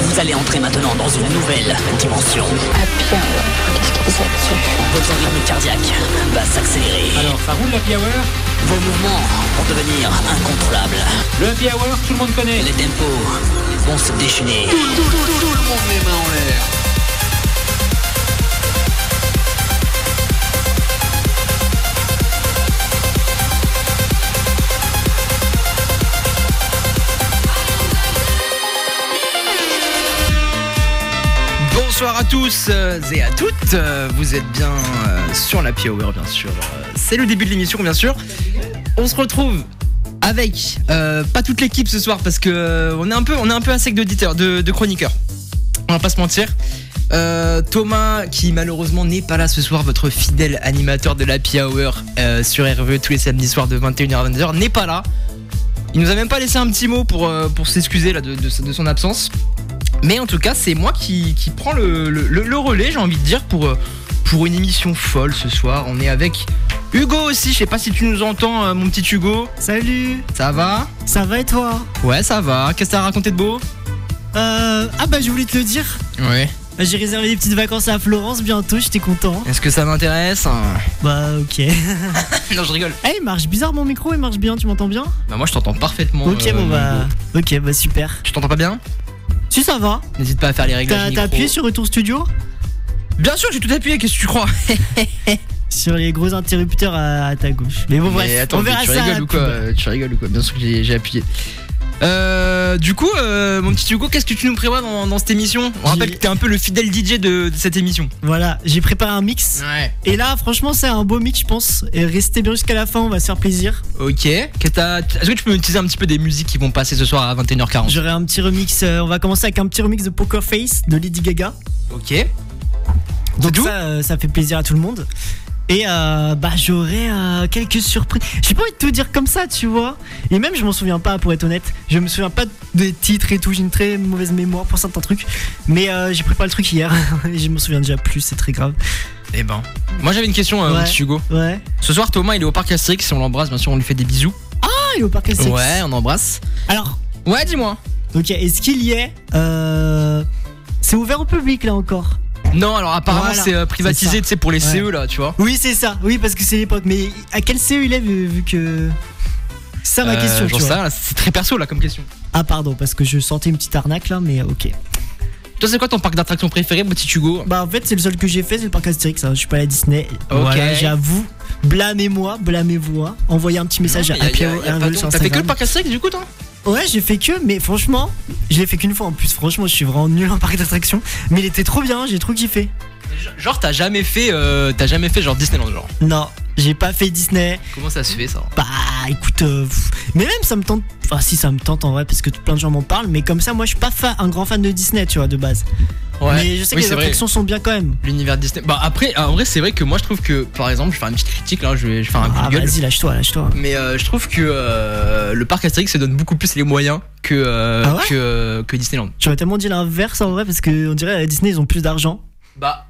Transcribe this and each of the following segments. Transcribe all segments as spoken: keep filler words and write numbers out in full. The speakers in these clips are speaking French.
Vous allez entrer maintenant dans une nouvelle dimension. Happy Hour, qu'est-ce qu'il disait dessus? Votre rythme cardiaque va s'accélérer. Alors, ça roule l'Happy Hour? Vos mouvements vont devenir incontrôlables. Le Happy Hour, tout le monde connaît. Les tempos vont se déchaîner. Tout, tout, tout, tout le monde les mains en l'air. Bonsoir à tous et à toutes, vous êtes bien sur l'Happy Hour bien sûr, c'est le début de l'émission bien sûr. On se retrouve avec euh, pas toute l'équipe ce soir parce que euh, on est un peu on est un peu à sec d'auditeurs, de, de chroniqueurs. On va pas se mentir. Euh, Thomas qui malheureusement n'est pas là ce soir, votre fidèle animateur de l'Happy Hour euh, sur R V E tous les samedis soirs de vingt et une heures à vingt heures n'est pas là. Il nous a même pas laissé un petit mot pour, euh, pour s'excuser là, de, de, de son absence. Mais en tout cas, c'est moi qui, qui prends le, le, le relais, j'ai envie de dire, pour, pour une émission folle ce soir. On est avec Hugo aussi, je sais pas si tu nous entends, mon petit Hugo. Salut. Ça va? Ça va et toi? Ouais, ça va. Qu'est-ce que t'as raconté de beau? Euh... Ah bah je voulais te le dire. Ouais. J'ai réservé des petites vacances à Florence bientôt, j'étais content. Est-ce que ça m'intéresse? Bah ok. Non, je rigole. Eh, hey, il marche bizarre mon micro, il marche bien, tu m'entends bien? Bah moi je t'entends parfaitement. Ok, euh, bon bah... Ok, bah super. Tu t'entends pas bien? Si, ça va. N'hésite pas à faire les réglages. T'as, t'as appuyé sur Retour Studio? Bien sûr, j'ai tout appuyé, qu'est-ce que tu crois? Sur les gros interrupteurs à, à ta gauche. Mais bon, mais bref, attends, on verra tu ça. Rigoles ou quoi tu rigoles ou quoi? Bien sûr que j'ai, j'ai appuyé. Euh, du coup, euh, mon petit Hugo, qu'est-ce que tu nous prévois dans, dans cette émission? On rappelle j'ai... que t'es un peu le fidèle D J de, de cette émission. Voilà, j'ai préparé un mix. Ouais. Et là, franchement, c'est un beau mix, je pense. Et restez bien jusqu'à la fin, on va se faire plaisir. Ok. Qu'est-ce Est-ce que tu peux nous utiliser un petit peu des musiques qui vont passer ce soir à vingt et une heures quarante? J'aurai un petit remix. Euh, on va commencer avec un petit remix de Poker Face de Lady Gaga. Ok. Donc ça, euh, ça fait plaisir à tout le monde. Et euh, bah j'aurai euh, quelques surprises. J'ai pas envie de tout dire comme ça, tu vois. Et même je m'en souviens pas, pour être honnête. Je me souviens pas des titres et tout. J'ai une très mauvaise mémoire pour certains trucs. Mais euh, j'ai préparé le truc hier. Et je m'en souviens déjà plus, c'est très grave. Eh ben, moi j'avais une question, euh, ouais. Petit Hugo. Ouais. Ce soir Thomas il est au parc Astérix. On l'embrasse, bien sûr, on lui fait des bisous. Ah, il est au parc Astérix. Ouais, on embrasse. Alors. Ouais, dis-moi. Ok, est-ce qu'il y est euh... C'est ouvert au public là encore? Non, alors apparemment voilà, c'est euh, privatisé, tu sais, pour les ouais. C E là, tu vois. Oui, c'est ça. Oui, parce que c'est l'époque. Mais à quel C E il est vu, vu que... C'est ça ma euh, question, tu vois. Ça, là, c'est très perso là comme question. Ah pardon, parce que je sentais une petite arnaque là, mais ok. Toi c'est quoi ton parc d'attractions préféré, mon petit Hugo? Bah en fait c'est le seul que j'ai fait, c'est le parc Astérix, hein. Je suis pas à la Disney. Ok. Voilà, j'avoue. Blâmez-moi, blâmez-vous. Hein. Envoyez un petit message non, à Happy Hour. T'as fait que le parc Astérix du coup toi? Ouais, j'ai fait que, mais franchement, je l'ai fait qu'une fois en plus. Franchement, je suis vraiment nul en parc d'attractions. Mais il était trop bien, j'ai trop kiffé. Genre t'as jamais fait euh, t'as jamais fait genre Disneyland genre? Non, j'ai pas fait Disney. Comment ça se fait ça? Bah écoute, euh, mais même ça me tente. Enfin si, ça me tente en vrai parce que plein de gens m'en parlent. Mais comme ça, moi je suis pas fa- un grand fan de Disney, tu vois, de base. Ouais. Mais je sais oui, que les attractions vrai. sont bien quand même. L'univers Disney. Bah après, en vrai c'est vrai que moi je trouve que par exemple, je vais faire une petite critique là, je vais, je vais faire un ah, Google. Vas-y, lâche-toi, lâche-toi. Mais euh, je trouve que euh, le parc Astérix se donne beaucoup plus les moyens que euh, ah ouais que, euh, que Disneyland. J'aurais tellement dit l'inverse en vrai parce que on dirait à Disney ils ont plus d'argent. Bah.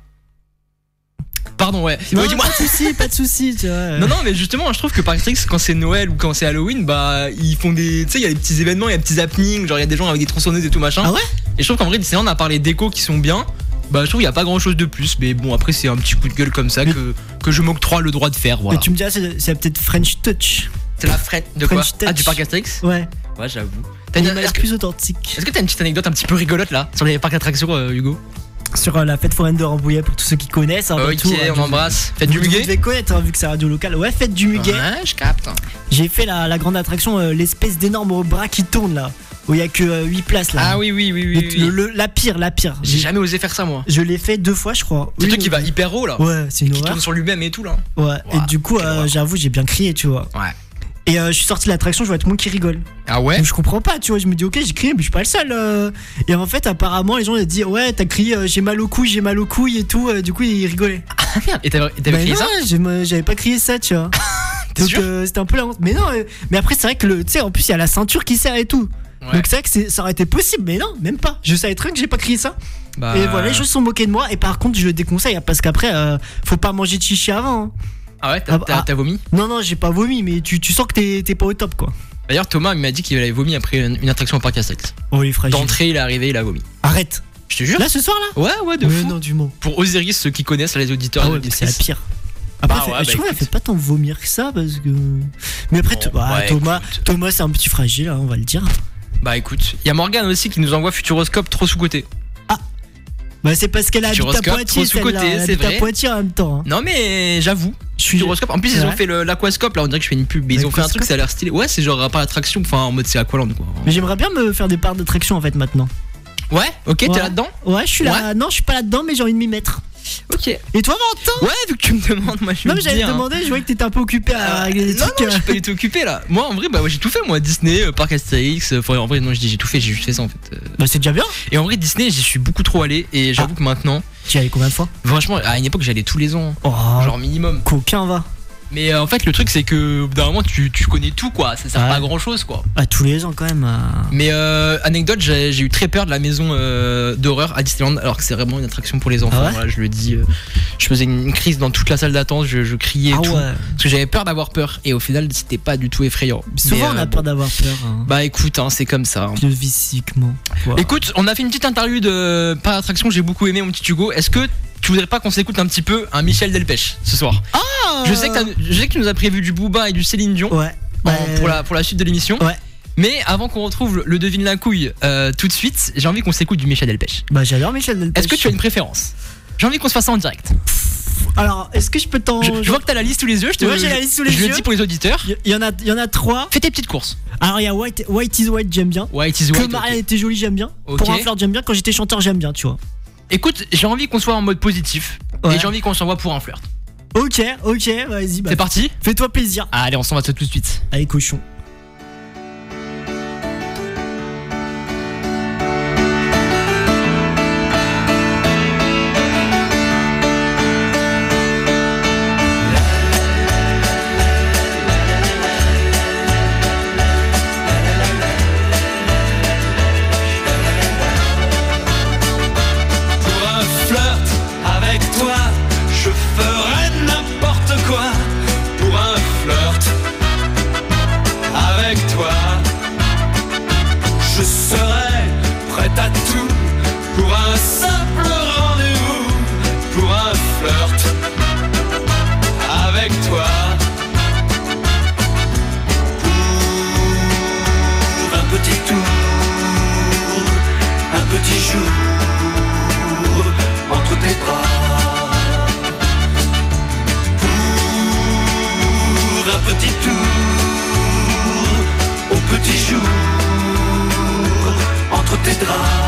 Pardon, ouais. Non, ouais dis-moi. Pas de soucis, pas de soucis, tu vois. Non, non, mais justement, je trouve que par exemple, quand c'est Noël ou quand c'est Halloween, bah, ils font des. Tu sais, il y a des petits événements, il y a des petits happenings, genre il y a des gens avec des tronçonneuses et tout machin. Ah ouais? Et je trouve qu'en vrai, Disneyland, à part les décos qui sont bien, bah, je trouve qu'il n'y a pas grand chose de plus. Mais bon, après, c'est un petit coup de gueule comme ça mais... que, que je m'octroie le droit de faire, voilà. Mais tu me diras, c'est, c'est peut-être French Touch. C'est la French. De French quoi touch. Ah, du parc Astérix? Ouais. Ouais, j'avoue. T'as une est-ce que... plus authentique. Est-ce que t'as une petite anecdote un petit peu rigolote là sur les parcs d'attractions, euh, Hugo? Sur euh, la fête foraine de Rambouillet pour tous ceux qui connaissent. Hein, ok, tout, on hein, embrasse. Fête du Muguet. Vous devez connaître hein, vu que c'est radio locale. Ouais, fête du Muguet. Ouais, je capte. J'ai fait la, la grande attraction, euh, l'espèce d'énorme bras qui tourne là. Où il y a que euh, huit places là. Ah oui, oui, oui, oui. Le, oui. le, la pire, la pire. J'ai jamais osé faire ça moi. Je l'ai fait deux fois, je crois. C'est oui, le truc qui va hyper haut là. Ouais, c'est une qui tourne sur lui-même et tout là. Ouais, wow, et du coup, euh, j'avoue, j'ai bien crié, tu vois. Ouais. Et euh, je suis sorti de l'attraction, je vois tout le monde qui rigole. Ah ouais? Donc je comprends pas, tu vois. Je me dis, ok, j'ai crié, mais je suis pas le seul. Euh... Et en fait, apparemment, les gens ils disent, ouais, t'as crié, euh, j'ai mal aux couilles, j'ai mal aux couilles et tout. Euh, du coup, ils rigolaient. Ah merde, et t'avais, t'avais bah crié non, ça? j'ai, j'avais pas crié ça, tu vois. T'es donc sûr euh, c'était un peu la honte. Mais non, euh, mais après, c'est vrai que le, tu sais, en plus, il y a la ceinture qui sert et tout. Ouais. Donc c'est vrai que c'est, ça aurait été possible, mais non, même pas. Je savais très bien que j'ai pas crié ça. Bah... Et voilà, les gens se sont moqués de moi. Et par contre, je le déconseille parce qu'après, euh, faut pas manger de chichi avant. Hein. Ah ouais, t'as, ah, t'as, t'as vomi? Non, non, j'ai pas vomi, mais tu, tu sens que t'es, t'es pas au top quoi. D'ailleurs, Thomas il m'a dit qu'il avait vomi après une, une attraction au parc Astérix. Oh, il est fragile. D'entrée, il est arrivé, il a vomi. Arrête. Je te jure. Là, ce soir, là Ouais, ouais, de Mais fou. non, du mot. Pour Osiris, ceux qui connaissent, les auditeurs. Ah et ouais, les mais c'est la auditrices. pire. Après, Bah fait- ouais, je bah trouve qu'elle écoute. fait pas tant vomir que ça parce que. Mais après, Bon, t- bah, ouais, Thomas, écoute. Thomas, c'est un petit fragile, hein, on va le dire. Bah écoute, il y a Morgane aussi qui nous envoie Futuroscope trop sous-côté. Bah, c'est parce qu'elle habite à Futuroscope, Poitiers, trop sous-coté, celle-là. Elle c'est habite à vrai. Poitiers en même temps. hein. Non mais j'avoue, Je suis. Futuroscope. En plus ils ont Ouais. fait le- l'aquascope, là on dirait que je fais une pub, mais ils ont fait un truc, L'aquascope ça a l'air stylé. Ouais, c'est genre par l'attraction, enfin en mode c'est Aqualand quoi. Mais j'aimerais bien me faire des parts d'attraction en fait maintenant. Ouais, ok, t'es Ouais. là-dedans. Ouais, je suis là. Non, je suis pas là-dedans, mais j'ai envie de m'y mettre. Ok. Et toi, Valentin Ouais, vu que tu me demandes, moi je Non, vais mais te j'allais dire, te hein. demander, je voyais que t'étais un peu occupé à Euh, régler des non, trucs. non, euh. je suis pas du tout occupé là. Moi en vrai, bah ouais, j'ai tout fait moi. Disney, euh, Parc Astérix. euh, Enfin, en vrai, non, je dis j'ai tout fait, j'ai juste fait ça en fait. euh. Bah, c'est déjà bien. Et en vrai, Disney, j'y suis beaucoup trop allé. Et j'avoue que maintenant, Tu y allais combien de fois franchement, à une époque, j'allais tous les ans. Oh, Genre minimum. qu'aucun va. Mais euh, en fait, le truc, c'est que au bout d'un moment, tu, tu connais tout quoi. Ça sert Ouais. pas à grand chose quoi. Ah, tous les ans quand même. euh. Mais euh, anecdote, j'ai j'ai eu très peur de la maison euh, d'horreur à Disneyland, alors que c'est vraiment une attraction pour les enfants. Ah ouais Voilà, je le dis. euh, je faisais une crise dans toute la salle d'attente, je, je criais et Ah tout. ouais. Parce que j'avais peur d'avoir peur. Et au final, c'était pas du tout effrayant. Souvent, Mais, on a euh, peur bon. d'avoir peur. Hein. Bah écoute, hein, c'est comme ça. hein. Puis physiquement. Wow. Écoute, on a fait une petite interlude euh, par attraction, j'ai beaucoup aimé mon petit Hugo. Est-ce que tu voudrais pas qu'on s'écoute un petit peu un Michel Delpech ce soir? Ah Je sais que t'as- je sais que tu nous as prévu du Booba et du Céline Dion Ouais. en- Ouais. pour, la, pour la suite de l'émission. Ouais. Mais avant qu'on retrouve le devine la couille euh, tout de suite, j'ai envie qu'on s'écoute du Michel Delpech. Bah, j'adore Michel Delpech. Est-ce que tu as une préférence? J'ai envie qu'on se fasse ça en direct. Alors, est-ce que je peux t'en. Je, je vois que t'as la liste sous les yeux. Je te, Ouais, j'ai la liste sous les je yeux. le dis pour les auditeurs. Il y en a, il y en a trois. Fais tes petites courses. Alors, il y a White, White is White, j'aime bien. Ouais, it is Que white, Marianne ok. était jolie, j'aime bien. Ok. Pour un flirt, j'aime bien. Quand j'étais chanteur, j'aime bien, tu vois. Écoute, j'ai envie qu'on soit en mode positif. Ouais. Et j'ai envie qu'on s'envoie pour un flirt. Ok, ok, vas-y. Bah, C'est parti? fais-toi plaisir. Allez, on s'en va tout de suite. Allez, cochon. Pour un flirt avec toi, je ferais n'importe quoi. Pour un flirt avec toi, je serais prêt à tout. Pour un simple rendez-vous, pour un flirt avec toi. Pour un petit tour, un petit jour entre tes bras. Pour un petit tour au petit jour entre tes draps.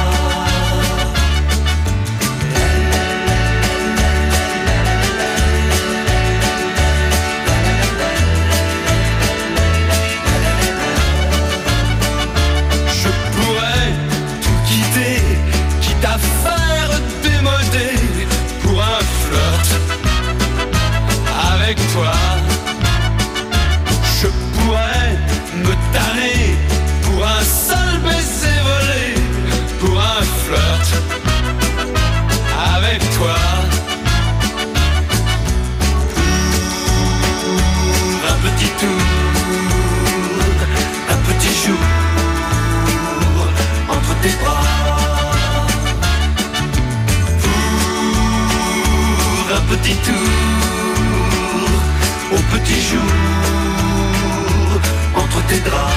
Je pourrais tout quitter, quitte à faire démoder pour un flirt avec toi. Je pourrais me tanner pour un seul baiser volé, pour un flirt avec toi. Pour un petit tour, un petit jour entre tes bras. Pour un petit tour au petit jour entre tes draps.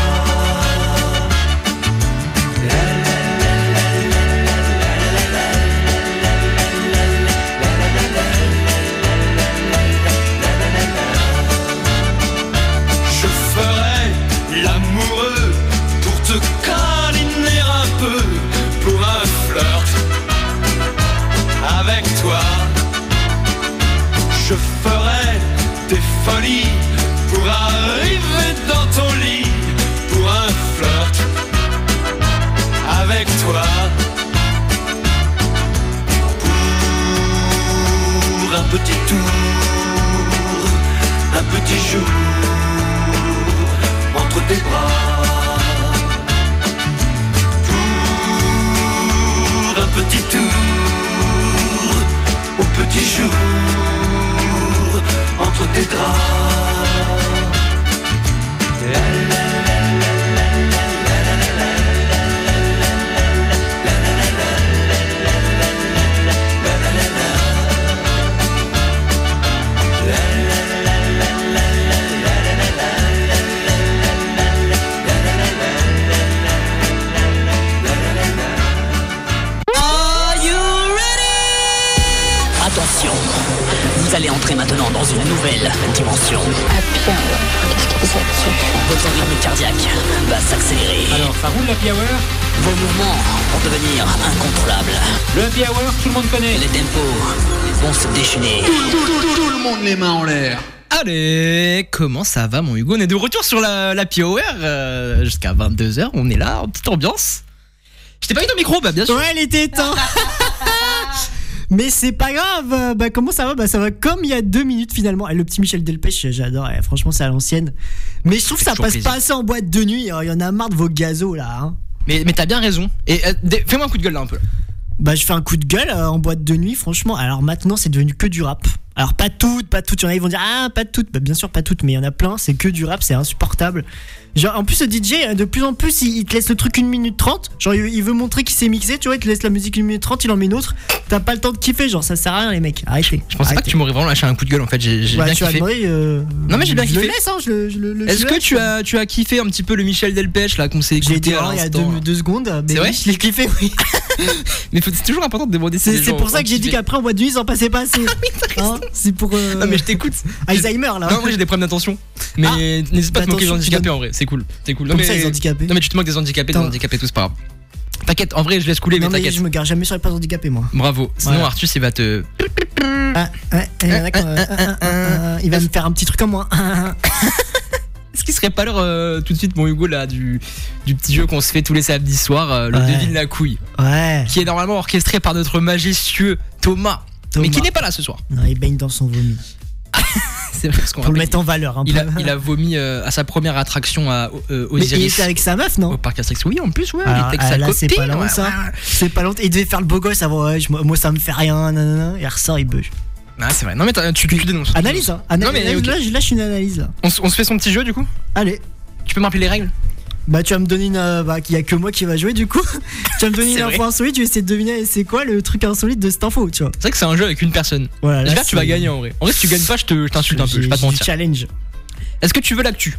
Je ferai l'amoureux pour te câliner un peu, pour un flirt avec toi. une nouvelle dimension. Happy Hour, qu'est-ce qu'ils faisaient dessus? Votre rythme cardiaque va s'accélérer. Alors, ça roule l'Happy Hour. Vos mouvements vont devenir incontrôlables. Le Happy Hour, tout le monde connaît. Les tempos vont se déchaîner. Tout, tout, tout, tout le monde les mains en l'air. Allez, comment ça va mon Hugo? On est de retour sur la, la Happy Hour euh, jusqu'à vingt-deux heures, on est là, en petite ambiance. Je t'ai pas eu ton micro, bah bien sûr. Ouais, il était temps. Mais c'est pas grave. Bah comment ça va? Bah ça va comme il y a deux minutes finalement. Et le petit Michel Delpech, j'adore. Et franchement, c'est à l'ancienne. Mais je trouve que ça passe plaisir. pas assez en boîte de nuit. Il y en a marre de vos gazos là. Hein. Mais, mais t'as bien raison. Et euh, dé- fais-moi un coup de gueule là un peu. Bah je fais un coup de gueule euh, en boîte de nuit. Franchement, alors maintenant c'est devenu que du rap. Alors pas toutes, pas toutes. Il y en a qui vont dire ah pas toutes. Bah bien sûr pas toutes, mais il y en a plein. C'est que du rap, c'est insupportable. Genre en plus le D J de plus en plus il, il te laisse le truc une minute trente. Genre il, il veut montrer qu'il s'est mixé, tu vois, il te laisse la musique une minute trente, il en met une autre. T'as pas le temps de kiffer, genre ça sert à rien les mecs. Arrêtez. Je pensais Arrêtez. pas que tu m'aurais vraiment lâché un coup de gueule en fait. J'ai, j'ai Ouais, bien tu vas kiffé. demander, euh, Non, mais j'ai bien je kiffé. le laisse, hein, je le, je le- je Est-ce le que laisse. tu as, tu as kiffé un petit peu le Michel Delpech là qu'on s'est J'ai écouté dit à alors, il y a l'instant, deux, là. deux secondes, mais C'est vrai oui, je l'ai kiffé, oui. Mais faut- c'est toujours important de demander si C'est les c'est gens pour ça ont que j'ai dit kiffé. qu'après en boîte de nuit, ils en passaient pas assez. Hein, c'est pour euh, Non mais je t'écoute. Alzheimer là. Non, moi j'ai des problèmes d'attention. Mais Ah, n'hésite pas à te moquer des d'attention, tu handicapés donnes- en vrai, c'est cool. C'est cool. Non, Comme mais... ça, les handicapés. non mais tu te moques des handicapés, des Attends. handicapés, tout c'est pas grave. T'inquiète, en vrai je laisse couler, Non, mais mais t'inquiète. je me gare jamais sur les pas handicapés, moi. Bravo. Sinon Voilà. Arthus il va te. Ah, ouais, il y en a qui- euh, euh, euh, euh, il va me faire un petit truc comme moi. Est-ce qu'il serait pas l'heure euh, tout de suite, mon Hugo, là, du, du petit jeu qu'on se fait tous les samedis soirs, euh, le Ouais. devine la couille, Ouais. qui est normalement orchestré par notre majestueux Thomas, Thomas. mais qui n'est pas là ce soir. Non, il baigne dans son vomi. C'est vrai, parce qu'on Pour le rappelle mettre en valeur un peu. qu'il a, il a vomi euh, à sa première attraction à euh, Mais il Osiris. était avec sa meuf, non? Au parc Astérix, oui, en plus, ouais, il Alors, était avec sa ah, là, c'est copine. pas la honte, ouais, ça. ouais, ouais. C'est pas longtemps. Il devait faire le beau gosse avant. Ouais, je- moi, ça me fait rien. Nanana. Il ressort, il bug. Ah, c'est vrai. Non, mais t'as- tu, tu dénonces. Analyse, hein. Ana- Non, mais, là, ok. là, je lâche une analyse là. On, s- on se fait son petit jeu du coup. Allez. Tu peux me rappeler les règles? Bah tu vas me donner une... euh, bah qu'il y a que moi qui va jouer du coup. Tu vas me donner C'est une info vrai. insolite, je vais essayer de deviner c'est quoi le truc insolite de cette info, tu vois. C'est vrai que c'est un jeu avec une personne. Voilà, là, J'espère que tu vas c'est- gagner en vrai. En vrai, si tu gagnes pas, je te- je t'insulte un peu, je vais pas te J'ai du mentir. challenge. Est-ce que tu veux l'actu?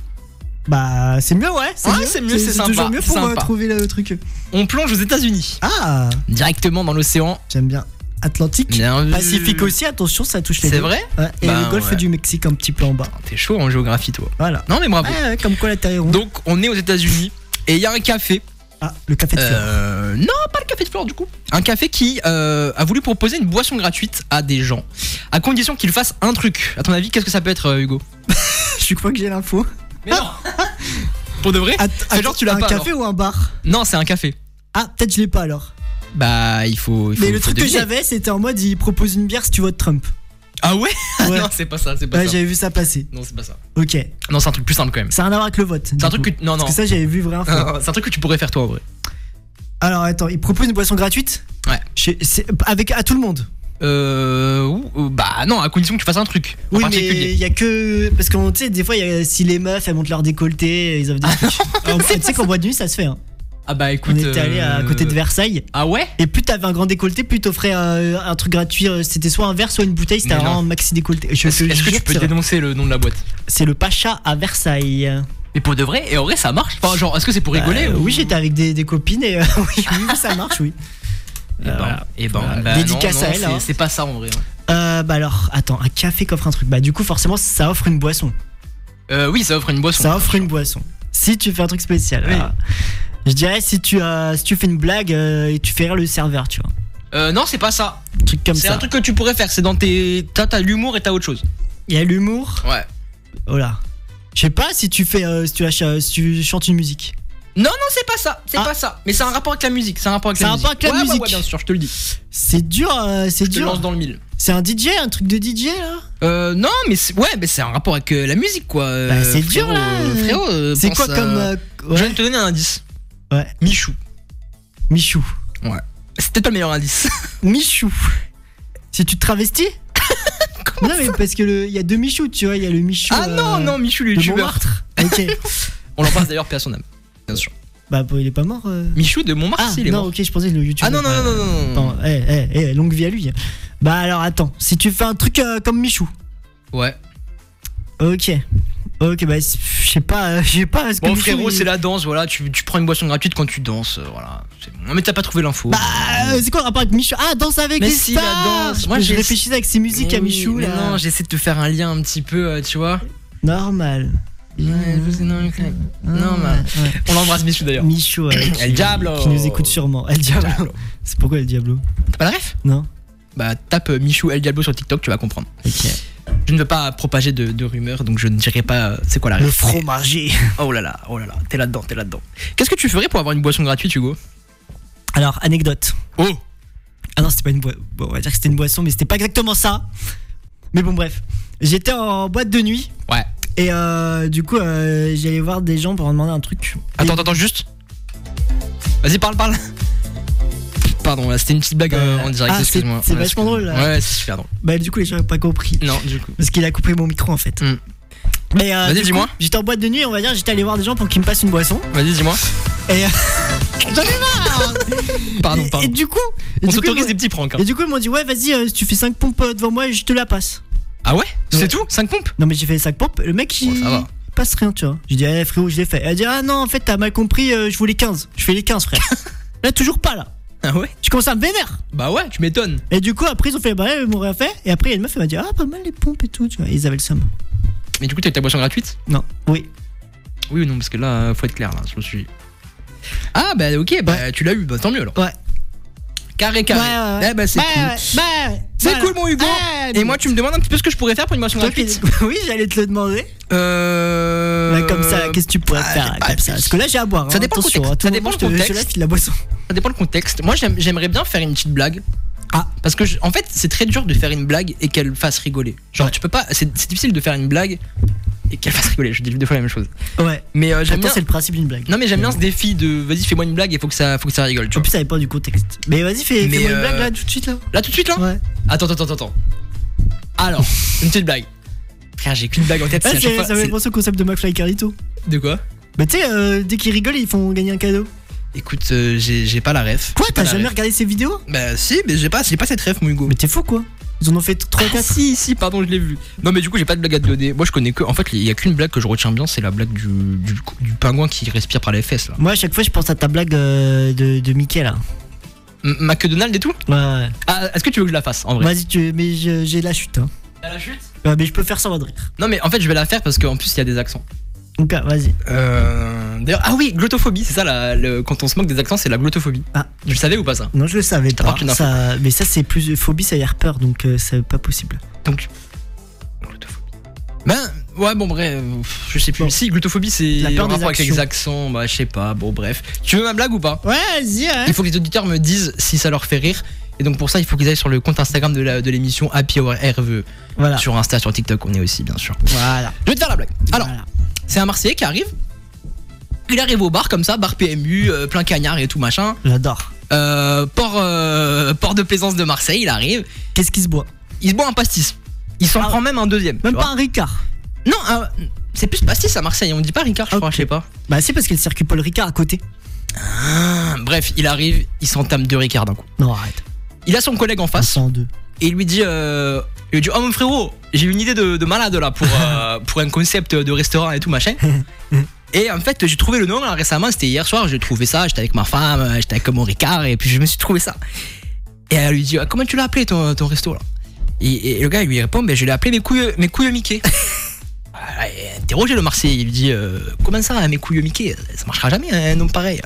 Bah c'est mieux, ouais. C'est Ouais, mieux, c'est mieux, c'est sympa, toujours mieux pour euh, sympa. trouver le truc. On plonge aux États-Unis, Ah, directement dans l'océan. j'aime bien. Atlantique, Bien vu. Pacifique aussi, attention, ça touche les C'est deux. vrai? Ouais, et Bah, le golfe ouais. du Mexique un petit peu en bas. T'es chaud en géographie, toi. Voilà. Non, mais bravo. Ouais, ouais, comme quoi la terre est ronde. Donc, on est aux États-Unis et il y a un café. Ah, le café de fleurs. Euh, non, pas le café de flore du coup. Un café qui euh, a voulu proposer une boisson gratuite à des gens, à condition qu'ils fassent un truc. À ton avis, qu'est-ce que ça peut être, euh, Hugo? Je crois que j'ai l'info. Mais non. Pour de vrai? Att- C'est genre, tu l'as un pas, café ou un bar? Non, c'est un café. Ah, peut-être je l'ai pas alors. Bah, il faut. il faut Mais le faut truc que deviner. j'avais, c'était en mode il propose une bière si tu votes Trump. Ah ouais, Ouais. Non, c'est pas ça, c'est pas Ouais, ça. j'avais vu ça passer. Non, c'est pas ça. Ok. Non, c'est un truc plus simple quand même. Ça n'a rien à voir avec le vote. C'est un truc que. Non, non. Parce que ça, j'avais vu vrai info. Non, non, c'est un truc que tu pourrais faire toi en vrai. Alors attends, il propose une boisson gratuite. Ouais. Chez- c'est- avec à tout le monde. Euh. ou- ou- Bah, non, à condition que tu fasses un truc. En Oui, mais particulier. il y a que parce que tu sais, des fois, il y a- si les meufs elles montent leur décolleté, ils offrent des trucs. Alors, tu sais qu'en boîte de nuit, ça se fait. Hein. Ah bah écoute. On était allé à euh, côté de Versailles. Ah ouais? Et plus t'avais un grand décolleté, plus t'offrais euh, un truc gratuit. euh, C'était soit un verre, soit une bouteille. C'était Mais non. un maxi décolleté. Je Est-ce te est-ce que jure tu peux c'est vrai. dénoncer le nom de la boîte? C'est le Pacha à Versailles. Mais pour de vrai, et en vrai ça marche. Enfin, genre, est-ce que c'est pour rigoler? Euh, ou- Oui, j'étais avec des, des copines et euh, oui, oui, ça marche, oui. Et ben, Voilà. et ben, Voilà. bah, Dédicace non, à non, elle, c'est- hein. C'est pas ça en vrai. hein. Euh, bah alors, attends, un café qu'offre un truc. Bah du coup, forcément, ça offre une boisson. Euh, oui, ça offre une boisson. Ça offre une boisson. Si tu fais un truc spécial. Oui. Alors, je dirais si tu as, si tu fais une blague euh, et tu fais rire le serveur, tu vois. Euh, non, c'est pas ça. Un truc comme C'est ça. un truc que tu pourrais faire. C'est dans tes. T'as t'as l'humour et t'as autre chose. Il y a l'humour. Ouais. Oh là. Je sais pas si tu fais, euh, si tu, ach- si tu chantes une musique. Non, non, c'est pas ça. C'est Ah. pas ça. Mais c'est un rapport avec la musique. C'est un rapport avec C'est la un musique. rapport avec la Ouais, ouais, musique. ouais, bien sûr, je te le dis. C'est dur, euh, c'est Je te dur. lance dans le mille. C'est un D J, un truc de D J là. Euh, non, mais c'est- ouais, mais c'est un rapport avec euh, la musique quoi. Euh, Bah, c'est dur, frérot, là. euh, Frérot, euh, C'est pense quoi à- comme euh, Je ouais. viens de te donner un indice. Ouais. Michou. Michou. Ouais. C'était pas le meilleur indice. Michou. Si tu te travestis. Non mais parce que le- il y a deux Michou, tu vois, il y a le Michou. Ah non, euh, non, Michou, le de youtubeur. Montmartre. Ok. On l'embrasse d'ailleurs, paix à son âme. Bien sûr. Bah bon, il est pas mort. euh. Michou de Montmartre, Ah si, il est non, mort. ok, je pensais le youtubeur. Ah non, non, non, non, non, non. Attends, eh, eh, eh, longue vie à lui. Bah alors attends, si tu fais un truc euh, comme Michou. Ouais. Ok. Ok, bah, je sais pas, euh, je sais pas. Est-ce que Bon Michou, frérot, il- c'est la danse, voilà, tu, tu prends une boisson gratuite quand tu danses, euh, voilà. C'est bon. Mais t'as pas trouvé l'info. Bah, euh, c'est quoi le rapport avec Michou? Ah, danse avec Mais les si, la stars. danse. Je- Moi, je j'ai- réfléchissais avec ses musiques Mais à oui, Michou, mais là. non, j'essaie de te faire un lien un petit peu, euh, tu vois. Normal. Ouais, je sais, non, ok. Non, bah, Ouais. on l'embrasse Michou d'ailleurs. Michou, ouais, El Diablo. qui nous écoute sûrement. El Diablo. Diablo. C'est pourquoi El Diablo? T'as pas la ref? Non. Bah tape euh, Michou El Diablo sur TikTok, tu vas comprendre. Ok. Je ne veux pas propager de, de rumeurs, donc je ne dirai pas euh, c'est quoi la Le ref. fromager. Oh là là, oh là là, t'es là-dedans, t'es là-dedans. Qu'est-ce que tu ferais pour avoir une boisson gratuite, Hugo? Alors, anecdote. Oh. Ah non, c'était pas une boisson. Bon, on va dire que c'était une boisson, mais c'était pas exactement ça. Mais bon, bref. J'étais en boîte de nuit. Ouais. Et euh, du coup, euh, j'allais voir des gens pour leur demander un truc. Attends, Et- attends, attends, juste. Vas-y, parle, parle. Pardon, là, c'était une petite blague euh, en direct, ah, c'est- excuse-moi. c'est Ouais, vachement drôle, là. Ouais, c'est super drôle. Bah, du coup, les gens n'ont pas compris. Non, du coup. Parce qu'il a coupé mon micro en fait. Mm. Mais euh, Vas-y, du coup, dis-moi. J'étais en boîte de nuit, on va dire, j'étais allé voir des gens pour qu'ils me passent une boisson. Vas-y, dis-moi. Et. euh, J'en ai marre. Pardon, Et- pardon. Et du coup. et On du coup, s'autorise ils des m'ont- petits pranks. hein. Et du coup, ils m'ont dit, ouais, vas-y, euh, si tu fais cinq pompes euh, devant moi, je te la passe. Ah ouais? C'est Ouais. tout? cinq pompes? Non, mais j'ai fait cinq pompes. Le mec, il Bon, ça va. passe rien, tu vois. J'ai dit, eh frérot, je l'ai fait. Elle a dit, ah non, en fait, t'as mal compris, euh, je voulais quinze. Je fais les quinze, frère. Là, toujours pas, là. Ah ouais? Je commence à me vénère. Bah ouais, tu m'étonnes. Et du coup, après, ils ont fait, bah, ils m'ont rien fait. Et après, il y a une meuf, elle m'a dit, ah, pas mal les pompes et tout, tu vois. Et ils avaient le seum. Mais du coup, t'as eu ta boisson gratuite? Non, oui. Oui ou non? Parce que là, euh, faut être clair, là, je me suis. Ah bah ok, bah Ouais. tu l'as eu, bah tant mieux alors. Ouais. Carré, carré. Ouais, ouais, ouais. Eh bah c'est Bah, cool. ouais, bah, ouais. C'est Voilà. cool, mon Hugo. Ouais, Et moi, tu me demandes un petit peu ce que je pourrais faire pour une boisson Toi, gratuite? qu'est- Oui, j'allais te le demander. Euh. Là, comme ça, là, qu'est-ce que tu pourrais bah, faire là, bah, comme ça? Parce que là, j'ai à boire. ça hein, dépend le attention, contexte, hein, tout ça le dépend moment, le je te- contexte. Je te lève, il la boisson. Ça dépend le contexte. Moi, j'aime- j'aimerais bien faire une petite blague. Ah. Parce que, je- en fait, c'est très dur de faire une blague et qu'elle fasse rigoler. Genre, Ouais. tu peux pas. C'est c'est difficile de faire une blague et qu'elle fasse rigoler. Je dis deux fois la même chose. Ouais. Mais euh, j'aime Pourtant, bien. c'est le principe d'une blague. Non, mais j'aime bien ce défi de vas-y, fais-moi une blague et faut que ça, faut que ça rigole. Tu En vois. plus, ça dépend du contexte. Mais vas-y, fais- Mais, fais-moi une euh, blague là, tout de suite là. Là, tout de suite, là Ouais. Attends, attends, attends, attends. Alors, une petite blague. Frère, j'ai qu'une blague en tête. Ah, c'est à chaque c'est- fois- ça me fait c'est- penser au concept de McFly et Carlito. De quoi? Bah, tu sais, euh, dès qu'ils rigolent, ils font gagner un cadeau. Écoute, euh, j'ai j'ai pas la ref. Quoi, J'ai pas t'as la jamais ref. regardé ces vidéos? Bah, si, mais j'ai pas, j'ai pas cette ref, mon Hugo. Mais t'es fou quoi. Ils en ont fait trois Ah, quatre. si, si, pardon, je l'ai vu. Non, mais du coup, j'ai pas de blague à te donner. Moi, je connais que. En fait, il y a qu'une blague que je retiens bien, c'est la blague du, du, du pingouin qui respire par les fesses, là. Moi, à chaque fois, je pense à ta blague euh, de, de Mickey là. M- McDonald et tout. Ouais, ouais. Ah, est-ce que tu veux que je la fasse en vrai? Vas-y, tu... mais je- j'ai la chute. Hein. T'as la chute? Ouais, mais je peux faire sans de rire. Non, mais en fait, je vais la faire parce qu'en plus, il y a des accents. Donc, ah, vas-y. Euh. D'ailleurs, ah oui, glottophobie, c'est ça, la, le- quand on se moque des accents, c'est la glottophobie. Ah. Tu le savais ou pas ça? Non, je le savais pas. t'apporte une info. Ça... Mais ça, c'est plus phobie, ça y a peur, donc euh, c'est pas possible. Donc. Glottophobie. Ben, ouais, bon, bref, je sais plus. Bon. Si, glottophobie, c'est La peur en des rapport avec les actions. accents, bah, je sais pas, bon, bref. Tu veux ma blague ou pas? Ouais, vas-y, hein. Il faut que les auditeurs me disent si ça leur fait rire. Et donc pour ça, il faut qu'ils aillent sur le compte Instagram de la- de l'émission Happy Hour R V E. Voilà. Sur Insta, sur TikTok, on est aussi, bien sûr. Voilà. Je vais te faire la blague. Alors, Voilà. c'est un Marseillais qui arrive. Il arrive au bar comme ça, bar P M U, euh, plein cagnard et tout machin. J'adore. Euh, port, euh, port de plaisance de Marseille, il arrive. Qu'est-ce qui se boit? Il se boit un pastis. Il s'en Ah. prend même un deuxième. Même tu pas vois. un Ricard. Non, un- c'est plus pastis à Marseille. On dit pas Ricard, je crois, Ok. je sais pas. Bah, c'est parce qu'il y a le circuit Paul Ricard à côté. Ah, bref, il arrive, il s'entame deux Ricard d'un coup. Non, arrête. Il a son collègue en face. cent deux. Et il lui dit, euh, il lui dit, oh mon frérot, j'ai une idée de, de malade là pour, euh, pour un concept de restaurant et tout machin. Et en fait, j'ai trouvé le nom là, récemment, c'était hier soir, j'ai trouvé ça, j'étais avec ma femme, j'étais avec mon Ricard et puis je me suis trouvé ça. Et elle lui dit, ah, comment tu l'as appelé ton, ton resto là? et, et le gars il lui répond, ben je l'ai appelé mes couilles, mes couilles Mickey. Voilà, et interrogé le Marseillais, il lui dit, euh, comment ça mes couilles Mickey? Ça marchera jamais un homme pareil.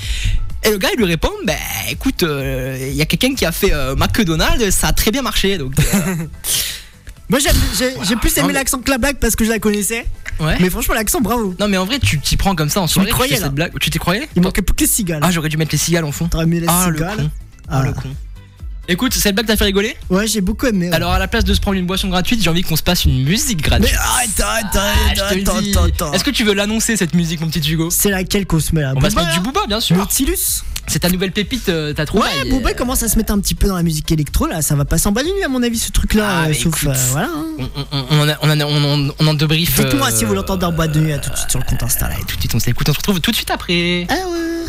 Et le gars il lui répond, ben écoute, il euh, y a quelqu'un qui a fait euh, McDonald's, ça a très bien marché donc. euh, Moi, j'aime- j'ai j'ai plus Non, aimé mais- l'accent que la blague parce que je la connaissais. ouais. Mais franchement, l'accent, bravo. Non mais en vrai tu t'y prends comme ça en soirée, tu croyais, fais là. cette blague. Tu t'y croyais? Il manquait plus que les cigales. Ah j'aurais dû mettre les cigales en fond. T'aurais mis les Ah le cigales. con. Ah Ah. le con. Écoute, cette blague t'a fait rigoler? Ouais, j'ai beaucoup aimé. ouais. Alors à la place de se prendre une boisson gratuite, j'ai envie qu'on se passe une musique gratuite. Mais arrête, arrête, Ah, arrête, je te le attends, dis. attends, attends. Est-ce que tu veux l'annoncer cette musique mon petit Hugo? C'est laquelle qu'on se met là? On va se Booba, mettre du là Booba bien sûr. Nautilus. C'est ta nouvelle pépite, euh, t'as trouvé. Ouais, Booba il commence à se mettre un petit peu dans la musique électro là. Ça va pas s'en nuit à mon avis ce truc là. Ah, mais sauf écoute. euh, voilà. hein. On, on, on, en a- on, en a- on, en- on en débrief. Dites-moi euh, si vous l'entendez en boîte de nuit là, tout de suite sur le compte Insta là. Allez, tout de suite on s'écoute, on se retrouve tout de suite après. Ah ouais.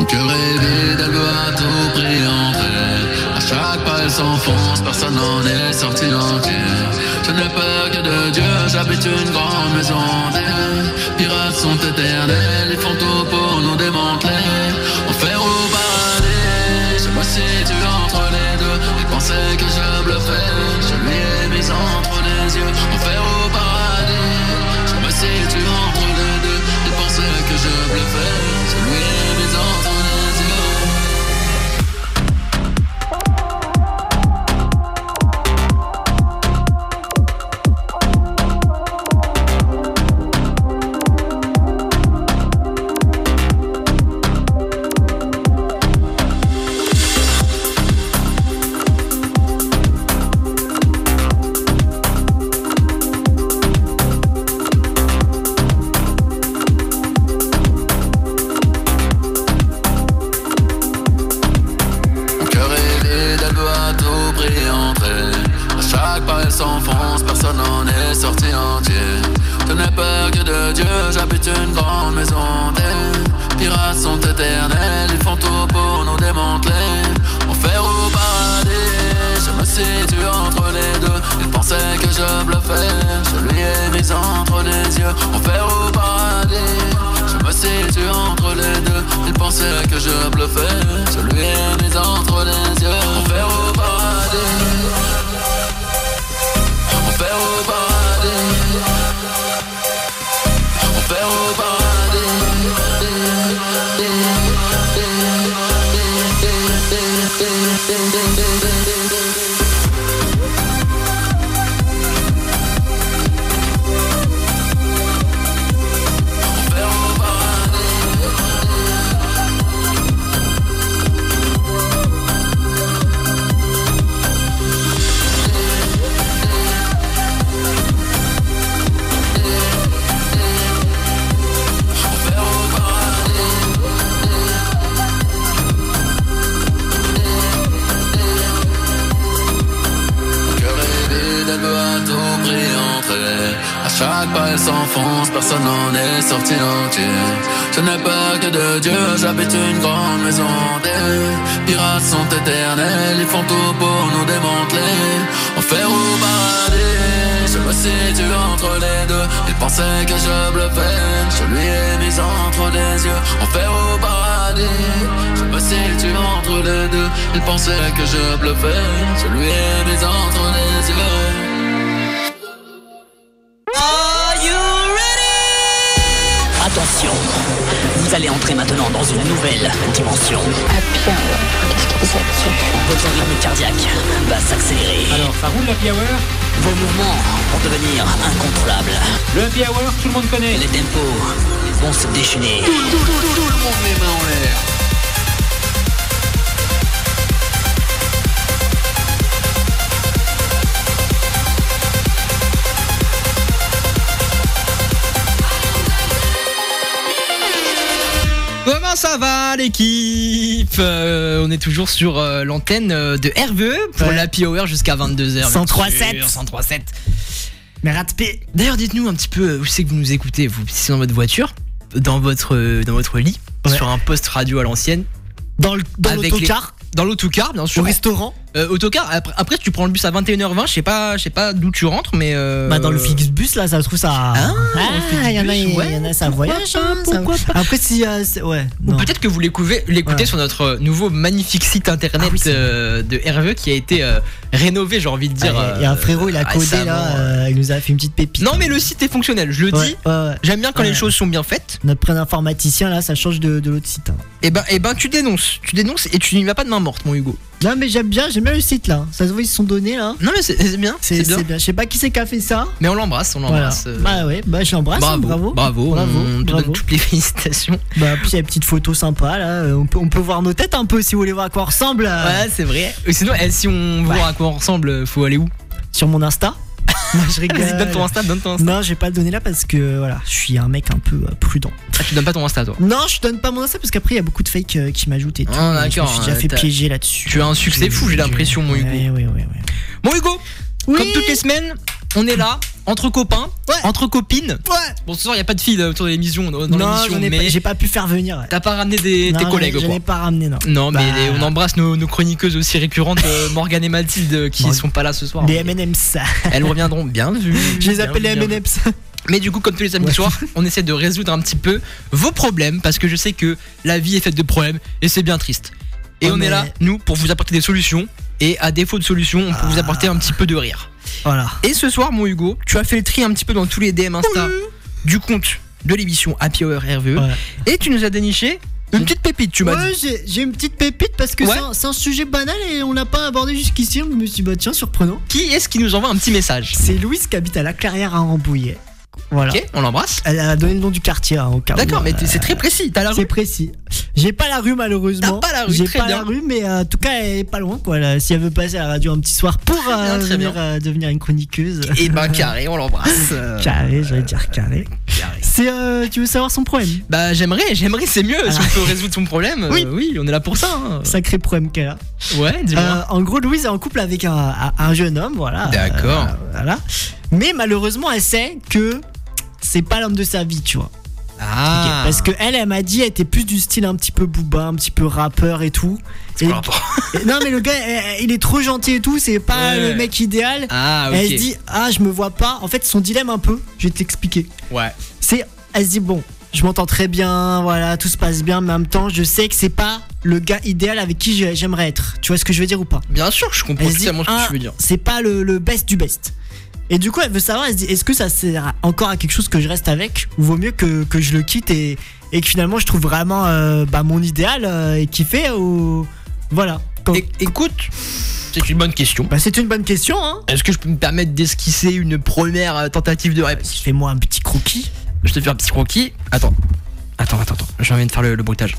cœur est vide, elle veut à tout prix entrer. À chaque pas elle s'enfonce, personne n'en est sorti entier. Je n'ai peur que de Dieu, j'habite une grande maison. Des pirates sont éternels, ils font tout pour nous démanteler. Enfer ou paradis, je me situe entre les deux. Il pensait que je bluffais, je lui ai mis entre les yeux. Enfer ou paradis, je me situe entre les deux. Il pensait que je bluffais, je lui ai mis entre les yeux. S'enfonce, personne n'en est sorti entier. Je n'ai peur que de Dieu, j'habite une grande maison. Des pirates sont éternels, ils font tout pour nous démanteler. Enfer ou paradis, je me situe entre les deux. Il pensait que je bluffais, je lui ai mis entre les yeux. Enfer ou paradis, je me situe entre les deux. Il pensait que je bluffais, je lui ai mis entre les yeux. Enfer ou paradis, enfer au paradis, enfer au paradis. Chaque pas elle s'enfonce, personne n'en est sorti entier. Je n'ai peur que de Dieu, j'habite une grande maison. Des pirates sont éternels, ils font tout pour nous démanteler. Enfer ou paradis, je me situe entre les deux. Il pensait que je bluffais, je lui ai mis entre les yeux. Enfer ou paradis, je me situe entre les deux. Il pensait que je bluffais, je lui ai mis entre les yeux. Attention, vous allez entrer maintenant dans une nouvelle dimension. Happy Hour, qu'est-ce qu'ils faisaient dessus? Votre rythme cardiaque va s'accélérer. Alors, ça roule l'Happy Hour? Vos mouvements vont devenir incontrôlables. Le Happy Hour, tout le monde connaît. Les tempos vont se déchaîner. Tout, tout, tout, tout le monde les mains en l'air. Comment ça va l'équipe? euh, On est toujours sur euh, l'antenne euh, de R V E pour ouais. l'Happy Hour jusqu'à vingt-deux heures. cent trois sept cent trois sept. Mais ratepé. D'ailleurs, dites-nous un petit peu où c'est que vous nous écoutez. Vous c'est dans votre voiture, dans votre, euh, dans votre lit, ouais. sur un poste radio à l'ancienne, dans le dans avec l'autocar, les... dans l'autocar bien sûr, au restaurant. Euh, autocar. Après, après, tu prends le bus à vingt et une heures vingt. Je sais pas, je sais pas d'où tu rentres, mais euh... Bah dans le Flixbus là, ça se trouve ça. Ah, il y en a, il ouais, y en a, ça pourquoi voyage. pas, Hein, pourquoi ça... pas. Après si, euh, ouais. Ou Non. peut-être que vous l'écoutez, l'écoutez Ouais. sur notre nouveau magnifique site internet Ah oui, c'est euh, de R V E qui a été euh, rénové, j'ai envie de dire. Ah, il y a un frérot, il a codé récemment, là, euh. euh, il nous a fait une petite pépite. Non mais le site est fonctionnel, je le Ouais, dis. ouais, ouais. J'aime bien quand Ouais. les choses sont bien faites. Notre prêt d'informaticien là, ça change de, de l'autre site. Hein. Et ben, et ben tu dénonces, tu dénonces et tu n'y vas pas de main morte, mon Hugo. Non mais j'aime bien, j'aime bien le site là. Ça se voit ils se sont donnés là. Non mais c'est c'est bien, C'est c'est bien. c'est bien. Je sais pas qui c'est qui a fait ça. Mais on l'embrasse, on Voilà. l'embrasse. euh, Bah ouais, bah je l'embrasse. bravo, hein, bravo, bravo, bravo, on te bravo. donne toutes les félicitations. Bah puis il y a une petite photo sympa là. euh, On peut, on peut voir nos têtes un peu si vous voulez voir à quoi on ressemble. euh, Ouais, c'est vrai. Et sinon, eh, si on veut Ouais. voir à quoi on ressemble, faut aller où? Sur mon Insta. Non, je rigole. Vas-y, donne ton Insta, donne ton Insta. Non, je vais pas le donner là parce que voilà, je suis un mec un peu euh, prudent. Ah, tu donnes pas ton Insta, toi. Non, je donne pas mon Insta parce qu'après il y a beaucoup de fakes euh, qui m'ajoutent et tout. Ah, et je me d'accord, suis déjà euh, fait t'as- piéger là-dessus. Tu as un succès fou, j'ai l'impression, mon Hugo. Ouais, ouais, ouais, ouais. Mon Hugo, Oui. comme toutes les semaines, on est là, entre copains, Ouais. entre copines. Ouais. Bon, ce soir, il n'y a pas de filles autour de l'émission, dans, dans Non, l'émission, j'en ai mais pas- j'ai pas pu faire venir. Ouais. t'as pas ramené des, tes Non, collègues, Je quoi. n'ai pas ramené, non. Non, mais Bah, les- on embrasse nos, nos chroniqueuses aussi récurrentes, euh, Morgane et Mathilde, qui Morg- sont pas là ce soir. Les mais M and M's. Elles reviendront, bien vu. Je les bien appelle les vu, M bien and vu. M's. Mais du coup, comme tous les samedis Ouais. soirs, on essaie de résoudre un petit peu vos problèmes, parce que je sais que la vie est faite de problèmes, et c'est bien triste. Et Oh, on mais- est là, nous, pour vous apporter des solutions, et à défaut de solutions, on peut vous apporter un petit peu de rire. Voilà. Et ce soir, mon Hugo, tu as fait le tri un petit peu dans tous les D M Insta du compte de l'émission Happy Hour R V E, Ouais. et tu nous as déniché une petite pépite, tu m'as Ouais, dit. j'ai, j'ai une petite pépite parce que Ouais. c'est, un, c'est un sujet banal et on l'a pas abordé jusqu'ici. Donc je me suis dit, bah tiens, surprenant. Qui est-ce qui nous envoie un petit message? C'est Louise qui habite à la Clairière à Rambouillet. Voilà. Ok, on l'embrasse. Elle a donné le nom du quartier hein, au cas où. D'accord, mais euh, t- c'est très précis, t'as la C'est rue. précis. J'ai pas la rue malheureusement. T'as pas la rue, J'ai très pas bien. la rue, mais euh, en tout cas elle est pas loin quoi. Là, si elle veut passer à la radio un petit soir pour euh, bien, très venir bien. euh, devenir une chroniqueuse. Et ben carré, on l'embrasse. Euh, Carré, j'allais dire carré. carré. C'est euh, tu veux savoir son problème? Bah j'aimerais, j'aimerais, c'est mieux si Ah. on peut résoudre son problème. Oui. Euh, oui, on est là pour ça. hein. Sacré problème qu'elle a. Ouais, dis-moi. Euh, en gros, Louise est en couple avec un, un- un jeune homme, voilà. D'accord. Euh, voilà. Mais malheureusement, elle sait que c'est pas l'homme de sa vie, tu vois. Ah. Parce que elle, elle m'a dit, elle était plus du style un petit peu booba, un petit peu rappeur et tout. C'est Et- quoi le rapport et- non, mais le gars, eh, il est trop gentil et tout, c'est pas Ouais. le mec idéal. Ah, ok. Elle se dit, ah, je me vois pas. En fait, son dilemme un peu, je vais t'expliquer. Ouais. C'est, elle se dit, bon, je m'entends très bien, voilà, tout se passe bien, mais en même temps, je sais que c'est pas le gars idéal avec qui j'ai- j'aimerais être. Tu vois ce que je veux dire ou pas? Bien sûr, je comprends Elle se dit, totalement ce que ah, tu veux dire. c'est pas le, le best du best. Et du coup, elle veut savoir, elle se dit, est-ce que ça sert encore à quelque chose que je reste avec, ou vaut mieux que, que je le quitte et, et que finalement je trouve vraiment euh, bah, mon idéal euh, et kiffer ou voilà. Quand- É- Écoute, c'est une bonne question. Bah, c'est une bonne question, hein. Est-ce que je peux me permettre d'esquisser une première euh, tentative de réponse? Fais-moi un petit croquis. Je te fais un petit croquis. Attends. Attends, attends, attends. J'ai envie de faire le, le bruitage.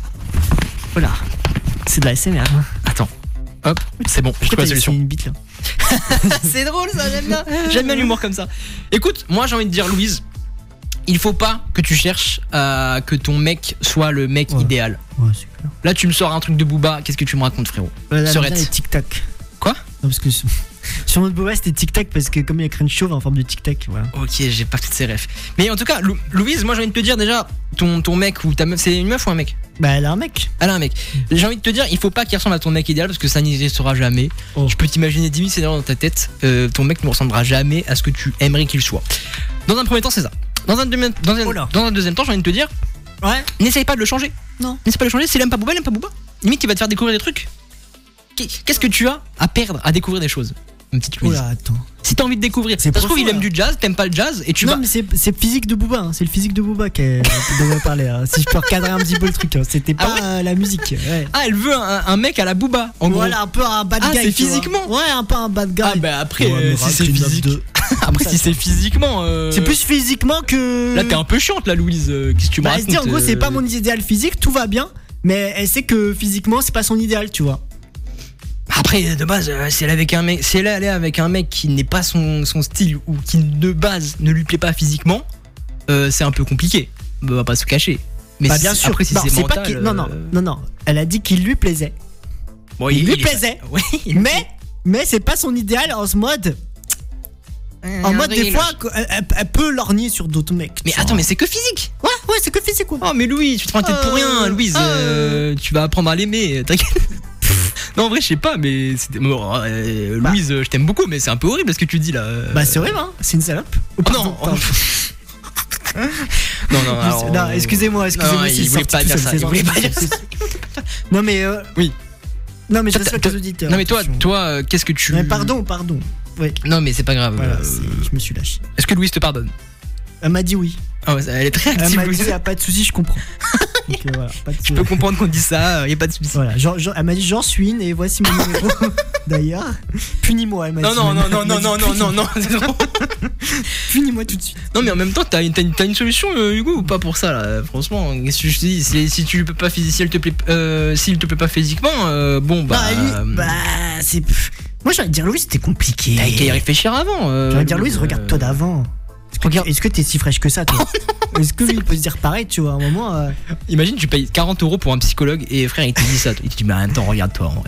Voilà. C'est de la S M R. hein. Attends. Hop, c'est bon, j'ai trouvé Pourquoi la t'as solution. essayé une bite là? C'est drôle ça, j'aime bien. J'aime bien l'humour comme ça. Écoute, moi j'ai envie de dire, Louise, il faut pas que tu cherches à que ton mec soit le mec Ouais. idéal. Ouais, c'est clair. Là, tu me sors un truc de Booba, qu'est-ce que tu me racontes, frérot? Voilà, Serait- les tic-tac. Quoi? Non, parce que sur, sur notre Boba c'était tic-tac parce que comme il y a Crunch Chauve en forme de tic-tac, voilà. Ok, j'ai pas toutes ces refs. Mais en tout cas, Lou- Louise, moi j'ai envie de te dire déjà, ton, ton mec ou ta meuf, c'est une meuf ou un mec? Bah, elle a un mec. Elle a un mec. J'ai envie de te dire, il faut pas qu'il ressemble à ton mec idéal parce que ça n'existera jamais. Oh. Je peux t'imaginer dix mille scénarios dans ta tête. Euh, ton mec ne ressemblera jamais à ce que tu aimerais qu'il soit. Dans un premier temps, c'est ça. Dans un, deuxième- dans, un, Oh là. dans un deuxième temps, j'ai envie de te dire, Ouais. n'essaye pas de le changer. Non. N'essaye pas de le changer. S'il aime pas Booba, il aime pas Booba. Limite, il va te faire découvrir des trucs. Qu'est- Qu'est-ce que tu as à perdre à découvrir des choses, une petite Louise? Oula, attends. Si t'as envie de découvrir, C'est ça se trouve, profond, il aime là. du jazz, t'aimes pas le jazz et tu non vas. mais c'est c'est le physique de Booba, hein. C'est le physique de Booba qu'elle devait parler. hein. Si je peux recadrer un petit peu le truc, hein. C'était Ah pas ouais euh, la musique. Ouais. Ah, elle veut un, un mec à la Booba, en gros. Voilà, un peu un bad Ah, guy. c'est tu vois. physiquement Ouais, un peu un bad guy. Ah, bah après, Ouais, euh, mais si rac, c'est une meuf physique. de- Après, ça, si ça. c'est physiquement. euh, C'est plus physiquement que. Là, t'es un peu chiante, là, Louise. euh, Qu'est-ce que tu me Bah, elle se dit en racontes, gros, c'est euh, pas mon idéal physique, tout va bien. Mais elle sait que physiquement, c'est pas son idéal, tu vois. Après, de base, euh, si elle est avec un mec, si elle est allée avec un mec qui n'est pas son, son style ou qui de base ne lui plaît pas physiquement, euh, c'est un peu compliqué. On va pas se cacher. Mais bah, si- bien sûr. Après, si Non, c'est c'est mental, pas qu'il- non, non, euh, non, non. Elle a dit qu'il lui plaisait. bon, il lui est- plaisait. Oui, il- Mais, mais c'est pas son idéal en ce mode. En mode, des fois, elle, elle- elle peut lorgner sur d'autres mecs. Mais tu attends, vois. mais c'est que physique. Ouais, ouais, c'est que physique, quoi. Oh, mais Louise, tu te prends la tête pour Euh, rien, Louise. euh, Tu vas apprendre à l'aimer. T'inquiète. Non, en vrai, je sais pas, mais c'était- bon, euh, Bah. Louise, je t'aime beaucoup, mais c'est un peu horrible ce que tu dis là. euh. Bah, c'est horrible, hein. C'est une salope. Oh, Oh, pardon, non. pardon. non, non, alors, Non, excusez-moi, excusez-moi. non, c'est il voulait sorti pas tout dire seul, ça. c'est Il voulait sorti pas tout dire seul, ça. c'est- Non, mais. euh, Oui. Non, mais je Toi, respecte toi- les auditeurs. Non, mais toi, attention. toi, euh, qu'est-ce que tu. Mais pardon, pardon. Ouais. Non, mais c'est pas grave. Voilà, euh, c'est- je me suis lâché. Est-ce que Louise te pardonne? Elle m'a dit oui. Ah ouais, elle est très Elle active, m'a dit, Louise. y a pas de soucis, je comprends. Donc, euh, voilà, pas de Je peux comprendre qu'on dise ça, y a pas de soucis. Voilà, j'en- j'en- elle m'a dit j'en suis une et voici mon numéro. D'ailleurs, punis-moi, elle m'a Non, dit. non, non, Elle non, m'a non, dit, non, non, non, non, c'est trop. Punis-moi tout de suite. Non, mais en même temps, t'as une, t'as une, t'as une solution, euh, Hugo, ou pas pour ça, là? Franchement, qu'est-ce que je te dis? Si, si tu peux pas, phys- si elle te plaît, euh, s'il te plaît pas physiquement, euh, bon, bah. Bah, lui, bah, c'est. Moi, j'ai envie de dire, Louise, c'était compliqué. T'as qu'à y réfléchir avant. euh, J'ai envie de dire, Louise, euh, regarde-toi d'avant. Est-ce que, Regarde. est-ce que t'es si fraîche que ça, toi? Est-ce que lui, il peut se dire pareil, tu vois, à un moment. euh, Imagine, tu payes quarante euros pour un psychologue et frère, il te dit ça. Il te dit, mais en même temps, regarde-toi en vrai.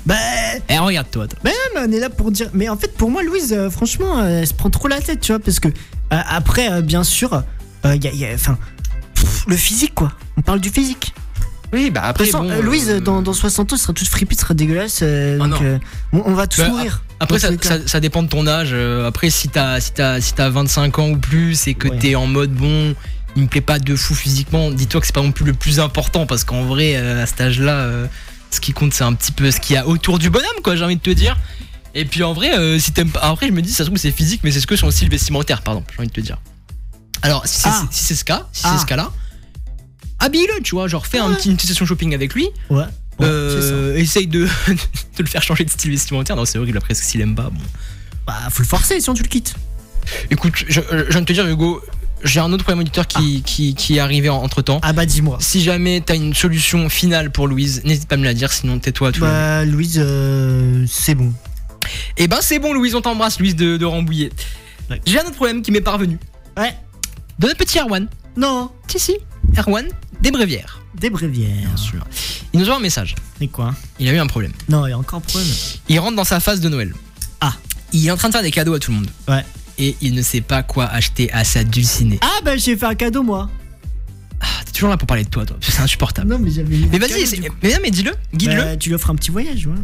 Bah. Eh, regarde toi. toi. Mais non, mais on est là pour dire. Mais en fait, pour moi, Louise, euh, franchement, euh, elle se prend trop la tête, tu vois, parce que euh, après, euh, bien sûr, il euh, y a, y a, enfin, pff, le physique, quoi. On parle du physique. Oui, bah après. De toute façon, bon, euh, Louise, euh, dans, dans soixante ans, elle sera toute fripée, elle sera dégueulasse. Euh, Ah donc, non. euh, on, on va tous Bah, mourir. Après, Dans ça, tous les cas. ça, ça dépend de ton âge. Euh, Après, si t'as si t'as si t'as vingt-cinq ans ou plus et que Ouais. t'es en mode bon, il me plaît pas de fou physiquement, dis-toi que c'est pas non plus le plus important parce qu'en vrai, euh, à cet âge-là, euh, ce qui compte, c'est un petit peu ce qu'il y a autour du bonhomme, quoi. J'ai envie de te dire. Et puis en vrai, euh, si t'aimes pas, après, je me dis, ça se trouve c'est physique, mais c'est ce que son style vestimentaire, pardon. J'ai envie de te dire. Alors, si c'est Ah. si c'est ce cas, si Ah. c'est ce cas-là, habille-le, tu vois, genre fais un Ouais. petit, une petite session shopping avec lui. Ouais. ouais, c'est ça. Euh, essaye de, de le faire changer de style vestimentaire. Non, c'est horrible après, s'il aime pas, bon. Bah, faut le forcer, sinon tu le quittes. Écoute, je, je viens de te dire, Hugo, j'ai un autre problème auditeur qui, qui, qui est arrivé entre temps. Ah bah, dis-moi. Si jamais t'as une solution finale pour Louise, n'hésite pas à me la dire, sinon tais-toi tout le monde. Bah, Louise, euh, c'est bon. Et ben c'est bon, Louise, on t'embrasse, Louise de, de Rambouillet. Ouais. J'ai un autre problème qui m'est parvenu. Ouais. De notre petit Erwan. Non. Si, si, Erwan, des Brévières. Des bréviaires. Bien sûr. Il nous envoie un message. Et quoi? Il a eu un problème. Non, il y a encore un problème. Il rentre dans sa phase de Noël. Ah. Il est en train de faire des cadeaux à tout le monde. Ouais. Et il ne sait pas quoi acheter à sa dulcinée. Ah bah, j'ai fait un cadeau, moi. Ah, t'es toujours là pour parler de toi, toi. C'est insupportable. Non, mais j'avais mis Mais un vas-y, cadeau, c'est- du coup. mais non, mais dis-le, guide-le. Bah, tu lui offres un petit voyage, voilà.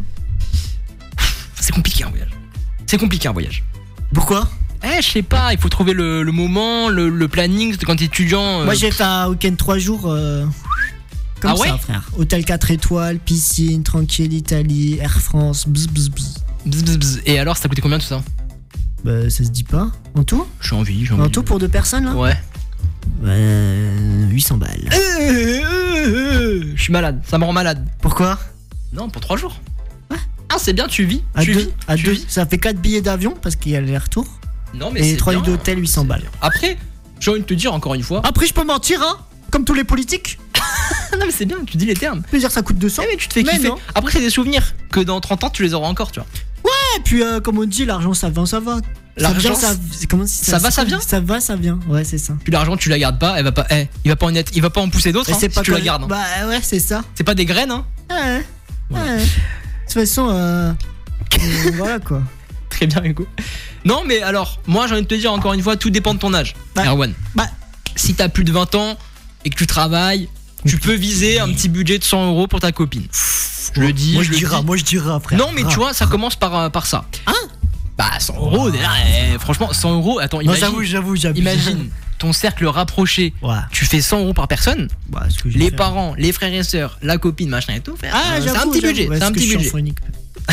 C'est compliqué un voyage. C'est compliqué un voyage. Pourquoi? Eh, je sais pas, il faut trouver le, le moment, le, le planning quand t'es étudiant. euh, Moi, j'ai fait un week-end trois jours. euh, Comme Ah ouais ça, frère. Hôtel quatre étoiles, piscine, tranquille, Italie, Air France, bzz bzz bzz. bzz, bzz, bzz. Et alors, ça t'a coûté combien tout ça? Bah, ça se dit pas. En tout? J'ai envie, j'ai envie. En tout pour deux personnes, là? Ouais. Bah, huit cents balles. Je suis malade, ça me rend malade. Pourquoi? Non, pour trois jours. Ah, c'est bien, tu vis. À tu deux, vis, à tu deux. vis. Ça fait quatre billets d'avion parce qu'il y a les retours. Non, mais Et c'est trois nuits bien. d'hôtel, huit cents balles. Après, j'ai envie de te dire encore une fois. Après, je peux mentir, hein? Comme tous les politiques. non, mais c'est bien, tu dis les termes. Je peux dire ça coûte deux cents. Eh, mais tu te fais Mais kiffer. non. Après, c'est des souvenirs que dans trente ans, tu les auras encore, tu vois. Et puis, euh, comme on dit, l'argent, ça va, ça va. L'argent, ça, vient, ça, comment, si ça va, ça vient. Ça va, ça vient. Ouais, c'est ça. Puis l'argent, tu la gardes pas, elle va pas. Eh, il va pas en être, il va pas en pousser d'autres. Et Hein, c'est si pas tu la comme- gardes. Hein. Bah, ouais, c'est ça. C'est pas des graines, hein. Ouais. Voilà. Ouais. De toute façon, euh, euh, voilà quoi. Très bien, Hugo. Non, mais alors, moi, j'ai envie de te dire encore une fois, tout dépend de ton âge. Bah, Erwan. bah. Si t'as plus de vingt ans et que tu travailles, tu peux viser un petit budget de cent euros pour ta copine. Je le dis, Moi, je je le dirais, dis. moi, je dirais, frère. Non, mais tu Ah. vois, ça commence par, euh, par ça. Hein? Bah, cent euros, déjà, eh, franchement, cent euros, attends, Non, imagine. j'avoue, j'avoue, j'abuse. Imagine ton cercle rapproché. Ouais. Tu fais cent euros par personne. Bah, ce que je Les fais. parents, les frères et sœurs, la copine, machin et tout. Frère. Ah, Euh, c'est j'avoue, un petit j'avoue. budget. Ouais, c'est un parce que petit je suis budget. enfant unique.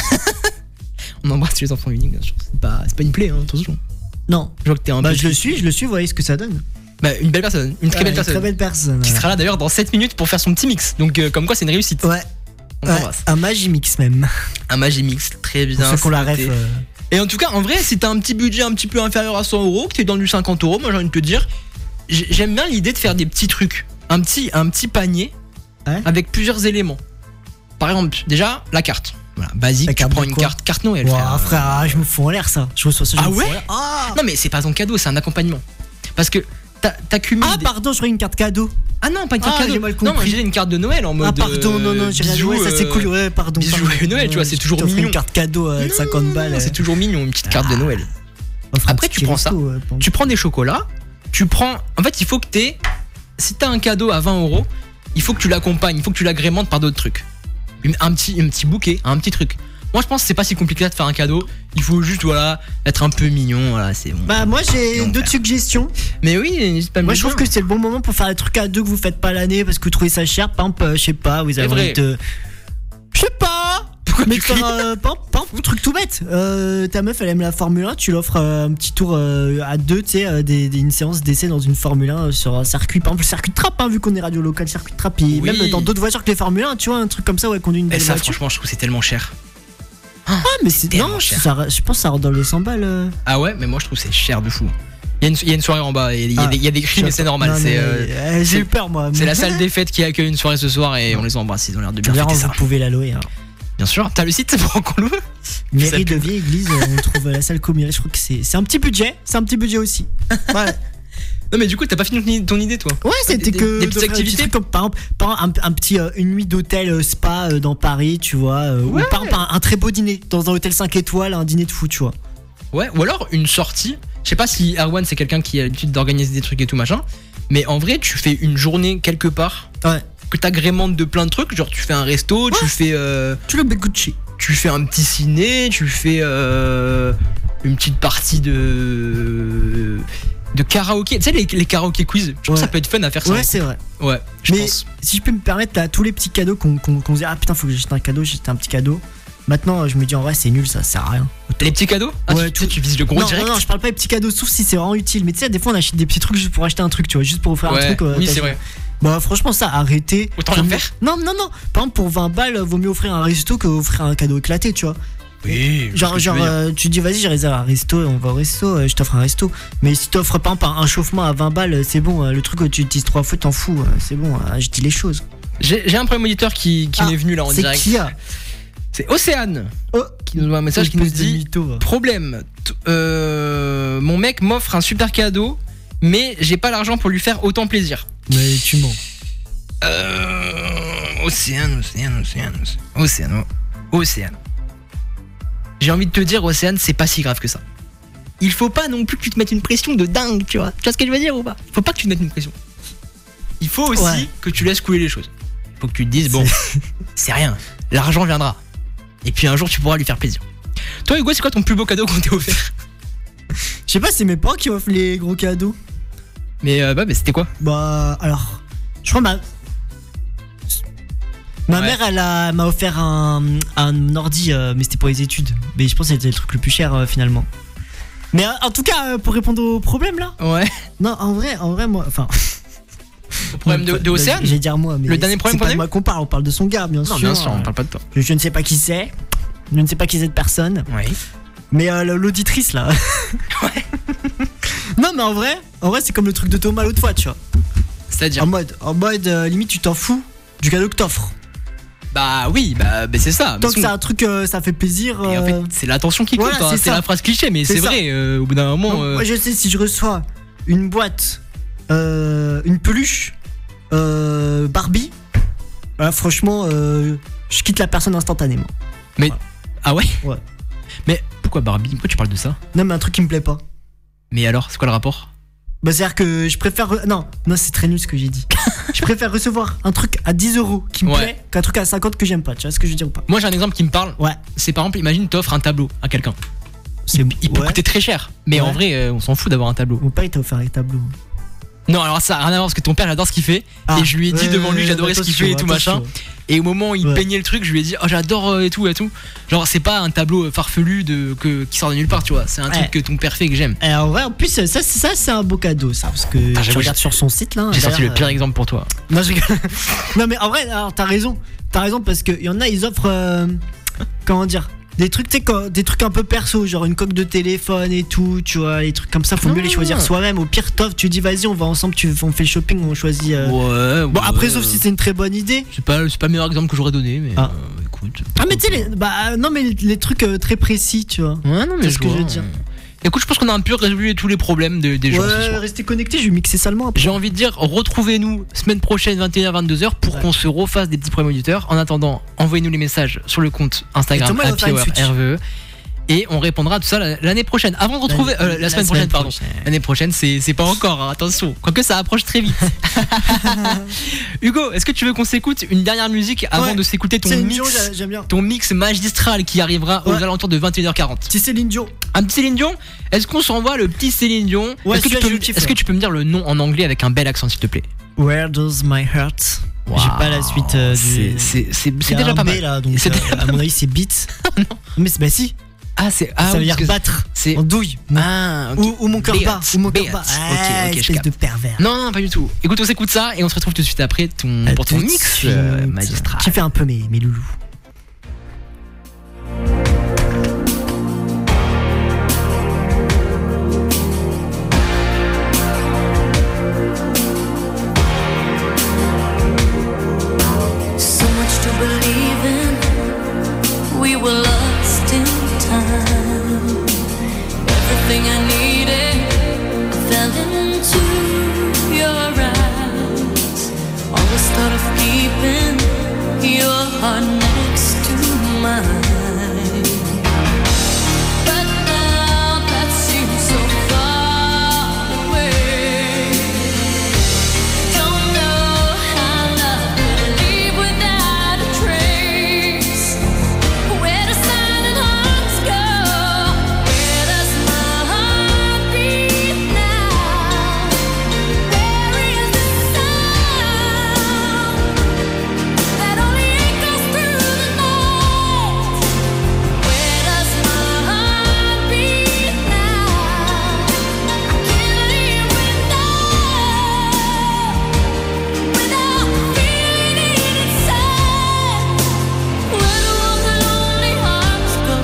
On embrasse tous les enfants uniques, bien sûr. C'est pas, c'est pas une plaie, hein, attention. Non. Je vois que t'es un Bah, peu. je le suis, je le suis, vous voyez ce que ça donne. Bah, une belle personne, une très Ouais, belle personne. Très belle personne. Qui ouais. sera là d'ailleurs dans sept minutes pour faire son petit mix. Donc, euh, comme quoi, c'est une réussite. Ouais. On Ouais, t'embrasse. un Magimix même. Un Magimix, très bien. Pour ceux qu'on la c'est rêve. noté. euh, Et en tout cas, en vrai, si t'as un petit budget un petit peu inférieur à cent euros, que t'es dans du cinquante euros, moi j'ai envie de te dire, j'ai- j'aime bien l'idée de faire des petits trucs. Un petit, un petit panier Ouais. avec plusieurs éléments. Par exemple, déjà, la carte. Voilà, basique, La tu carte prends de une quoi carte, carte Noël. Ouah, frère. frère, ah, je me fous en l'air ça. Je reçois ça. je Ah me fous ouais en l'air. Ah, Non, mais c'est pas ton cadeau, c'est un accompagnement. Parce que t'as- t'accumules. ah des- pardon, je croyais une carte cadeau. Ah non, pas une carte Ah, cadeau. j'ai mal Non, moi compris. j'ai une carte de Noël en mode. Ah pardon, non, non, j'ai rien bisous, joué, ça c'est euh, cool, ouais, pardon. bisous, pardon. joyeux Noël, tu vois, c'est Ouais, toujours je t'offre mignon. une carte cadeau euh, de Non, cinquante balles. C'est toujours mignon, une petite carte de Noël. Offre un Après, petit tu prends ça, resto, euh, pour- Tu prends des chocolats, tu prends. En fait, il faut que t'aies. Si t'as un cadeau à vingt euros, il faut que tu l'accompagnes, il faut que tu l'agrémentes par d'autres trucs. Une- Un petit, un petit bouquet, un petit truc. Moi, je pense que c'est pas si compliqué de faire un cadeau. Il faut juste, voilà, être un peu mignon. Voilà, c'est bon. Bah, moi j'ai Non, d'autres frère. suggestions. Mais oui, n'hésite pas à me Moi le je trouve dire. que c'est le bon moment pour faire des trucs à deux que vous faites pas l'année parce que vous trouvez ça cher. Par exemple, euh, je sais pas, vous avez vrai. envie de. Je sais pas! Pourquoi Mais tu faire cries euh, par exemple, par exemple, truc tout bête. Euh, ta meuf elle aime la Formule un, tu l'offres euh, un petit tour euh, à deux, tu sais, euh, des- des- une séance d'essai dans une Formule un euh, sur un circuit. Par exemple, le circuit de trappe, hein, vu qu'on est radio local, circuit de trappe. Et Oui. même dans d'autres voitures que les Formule un, tu vois, un truc comme ça, ouais, conduit une Et belle ça, voiture. franchement, je trouve que c'est tellement cher. Ah, mais c'est. tellement Non, cher. ça, je pense que ça rentre dans les cent balles. euh. Ah ouais, mais moi, je trouve que c'est cher de fou. Il y, a une, il y a une soirée en bas, et il y a, Ah. des, il y a des cris, mais c'est normal. Non, C'est mais, euh, euh, J'ai c'est- eu peur, moi. c'est la salle des fêtes qui accueille une soirée ce soir et on les embrasse. Ils ont l'air de bien D'ailleurs, fêter vous ça. pouvez la louer. Hein. Bien sûr. T'as le site pour qu'on loue Mairie pub. de Vieille Église, euh, on trouve la salle Commiret. Je crois que c'est c'est un petit budget. C'est un petit budget aussi. Ouais. Non mais du coup t'as pas fini ton idée toi. Ouais, c'était Des- que des de petites faire activités. trucs comme par exemple, par exemple, un, un petit euh, une nuit d'hôtel euh, spa euh, dans Paris, tu vois, euh, Ouais. ou par exemple un, un très beau dîner dans un hôtel cinq étoiles, un dîner de fou, tu vois. Ouais, ou alors une sortie. Je sais pas si Erwan c'est quelqu'un qui a l'habitude d'organiser des trucs et tout machin, mais en vrai tu fais une journée quelque part Ouais. que t'agrémentes de plein de trucs, genre tu fais un resto, tu fais euh, Tu le Gucci. tu fais un petit ciné, tu fais euh, une petite partie de de karaoké. Tu sais les, les karaoké quiz, je trouve Ouais. que ça peut être fun à faire ça. Ouais, c'est vrai. Ouais, je Mais pense. si je peux me permettre, là, tous les petits cadeaux qu'on qu'on qu'on se dit, ah putain, faut que j'achète un cadeau, j'achète un petit cadeau. Maintenant, je me dis en vrai, c'est nul, ça sert à rien. Les petits cadeaux ah, Ouais, tu, tout- tu vises le gros non, direct. non, non, je parle pas des petits cadeaux, sauf si c'est vraiment utile. Mais tu sais, des fois, on achète des petits trucs juste pour acheter un truc, tu vois, juste pour offrir Ouais, un truc. euh, oui, t'as c'est dit. vrai. Bah, franchement, ça, arrêtez. Autant Vaut rien mieux- faire. Non, non, non. Par exemple, pour vingt balles, vaut mieux offrir un resto que offrir un cadeau éclaté, tu vois. Oui, Genre, genre euh, tu dis, vas-y, j'ai réservé un resto, on va au resto, euh, je t'offre un resto. Mais si t'offres par exemple un chauffement à vingt balles, c'est bon, euh, le truc que tu utilises trois fois, t'en fous, euh, c'est bon, euh, je dis les choses. J'ai j'ai un premier auditeur qui, qui Ah, m'est venu là en C'est direct. qui a C'est Océane Oh, qui nous envoie un message qui nous espèce de dit mytho, va. problème. t- euh, mon mec m'offre un super cadeau, mais j'ai pas l'argent pour lui faire autant plaisir. Mais tu mens. Euh, Océane, Océane, Océane, Océane, Océane. J'ai envie de te dire, Océane, c'est pas si grave que ça. Il faut pas non plus que tu te mettes une pression de dingue, tu vois. Tu vois ce que je veux dire ou pas? Faut pas que tu te mettes une pression. Il faut aussi Ouais. que tu laisses couler les choses. Faut que tu te dises, bon, c'est rien, l'argent viendra. Et puis un jour, tu pourras lui faire plaisir. Toi, Hugo, c'est quoi ton plus beau cadeau qu'on t'ait offert? Je sais pas, c'est mes parents qui offrent les gros cadeaux. Mais euh, bah, bah, c'était quoi? Bah, alors, je crois ma. Ma Ouais. mère, elle a- m'a offert un, un ordi, euh, mais c'était pour les études. Mais je pense que c'était le truc le plus cher euh, finalement. Mais euh, en tout cas, euh, pour répondre au problème là. Ouais. Non, en vrai, en vrai, moi. Enfin. Le problème de, de Océane? J'allais dire moi, mais. Le dernier problème c'est qu'on pas a de eu moi qu'on parle, on parle de son gars, bien Non, sûr. bien sûr, on parle pas de toi. Je, je ne sais pas qui c'est. Je ne sais pas qui c'est cette personne. Ouais. Mais euh, l'auditrice là. Ouais. Non, mais en vrai, en vrai, c'est comme le truc de Thomas l'autre fois, tu vois. C'est-à-dire? En mode, en mode euh, limite, tu t'en fous du cadeau que t'offres. Bah oui, bah, bah c'est ça. Tant Mais que c'est sinon- un truc, euh, ça fait plaisir. Et en euh, fait, c'est l'attention qui compte, voilà, hein, c'est c'est ça. la phrase cliché, mais C'est c'est ça. vrai, euh, au bout d'un moment. donc, euh, moi, je sais, si je reçois une boîte, euh, une peluche, euh, Barbie, voilà, franchement, euh, je quitte la personne instantanément. Ah ouais? Ouais. Mais pourquoi Barbie? Pourquoi tu parles de ça? Non, mais un truc qui me plaît pas. Mais alors, c'est quoi le rapport? Bah, c'est-à-dire que je préfère. re- Non, non, c'est très nul ce que j'ai dit. Je préfère recevoir un truc à dix euros qui me Ouais. plaît qu'un truc à cinquante que j'aime pas. Tu vois ce que je veux dire ou pas? Moi j'ai un exemple qui me parle. Ouais. C'est par exemple, imagine t'offres un tableau à quelqu'un. C'est Il peut ouais. coûter très cher, mais Ouais. en vrai, euh, on s'en fout d'avoir un tableau. Mon père, il t'a offert un tableau. Non, alors ça a rien à voir parce que ton père j'adore ce qu'il fait. Ah, et je lui ai dit ouais, devant lui, ouais, j'adorais ce qu'il attention, fait et tout attention. machin. Et au moment où il Ouais. peignait le truc, je lui ai dit, oh j'adore euh, et tout et tout. Genre, c'est pas un tableau farfelu de, que, qui sort de nulle part, tu vois. C'est un Ouais. truc que ton père fait et que j'aime. Et en vrai, en plus, ça, c'est- ça c'est un beau cadeau, ça. Parce que Ah, tu j'avoue, regardes j'ai- sur son site là. J'ai sorti le d'ailleurs, pire euh, exemple pour toi. Non, je rigole. Non, mais en vrai, alors t'as raison. T'as raison parce qu'il y en a, ils offrent. euh, comment dire? Des trucs, tu sais, quand- des trucs un peu perso, genre une coque de téléphone et tout, tu vois, les trucs comme ça, faut mieux les choisir soi-même. Au pire, t'offres, tu dis vas-y, on va ensemble, tu, on fait le shopping, on choisit. euh, Ouais, Bon, ouais. après, sauf si c'est une très bonne idée. C'est pas, c'est pas le meilleur exemple que j'aurais donné, mais Ah. euh, écoute. Ah, mais tu sais, les- bah non, mais les, les trucs euh, très précis, tu vois. Ouais, non, mais C'est je ce que je vois. veux dire. Écoute, je pense qu'on a un peu résolu tous les problèmes de- des gens ce Ouais, soir. restez connectés, je vais mixer salement après. J'ai envie de dire, retrouvez-nous semaine prochaine, vingt et une heures, vingt-deux heures, pour Ouais. qu'on se refasse des petits problèmes auditeurs. En attendant, envoyez-nous les messages sur le compte Instagram Et Thomas, il va Happy faire une Hour Switch. R V E. Et on répondra à tout ça la- l'année prochaine. Avant de retrouver. euh, la, semaine prochaine, pardon. L'année prochaine, c'est c'est pas encore, hein, attention. Quoique ça approche très vite. Hugo, est-ce que tu veux qu'on s'écoute une dernière musique avant Ouais. de s'écouter ton Céline mix, Dion, j'ai- j'aime bien. ton mix magistral qui arrivera aux Ouais. alentours de vingt et une heures quarante? C'est Céline Dion. Un petit Céline Dion? Est-ce qu'on s'envoie le petit Céline Dion? Ouais, Est-ce que, tu celui-là, peux, je me- kiffe, est-ce que ouais. tu peux me dire le nom en anglais avec un bel accent, s'il te plaît? Where does my heart? J'ai pas la suite euh, du. C'est c'est- c'est- Il y c'est a déjà un pas B, mal. là, donc C'est euh, déjà à mon avis c'est beat. Non. Mais c'est bah si. Ah, c'est. Ah, ça veut oui, dire parce que battre. c'est. En douille. Ah, ok. Ou, ou mon cœur Beat, bat. Ou mon cœur beat. bat. Ok, Ah, ok, je espèce capte. de pervers. Non, non, pas du tout. Écoute, on s'écoute ça et on se retrouve tout de suite après ton, À pour ton tout de mix suite. euh, magistral. Qui fait un peu mes, mes loulous. So much to believe in. We were lost in time. Everything I needed, I fell into. next to mine. But now that seems so far away. Don't know how love could leave without a trace. Where do silent hearts go? Where does my heart beat now? Where is the sound that only echoes through the night? Where does my heart beat now? I can't live without, without feeling it inside. Where do all the lonely hearts go?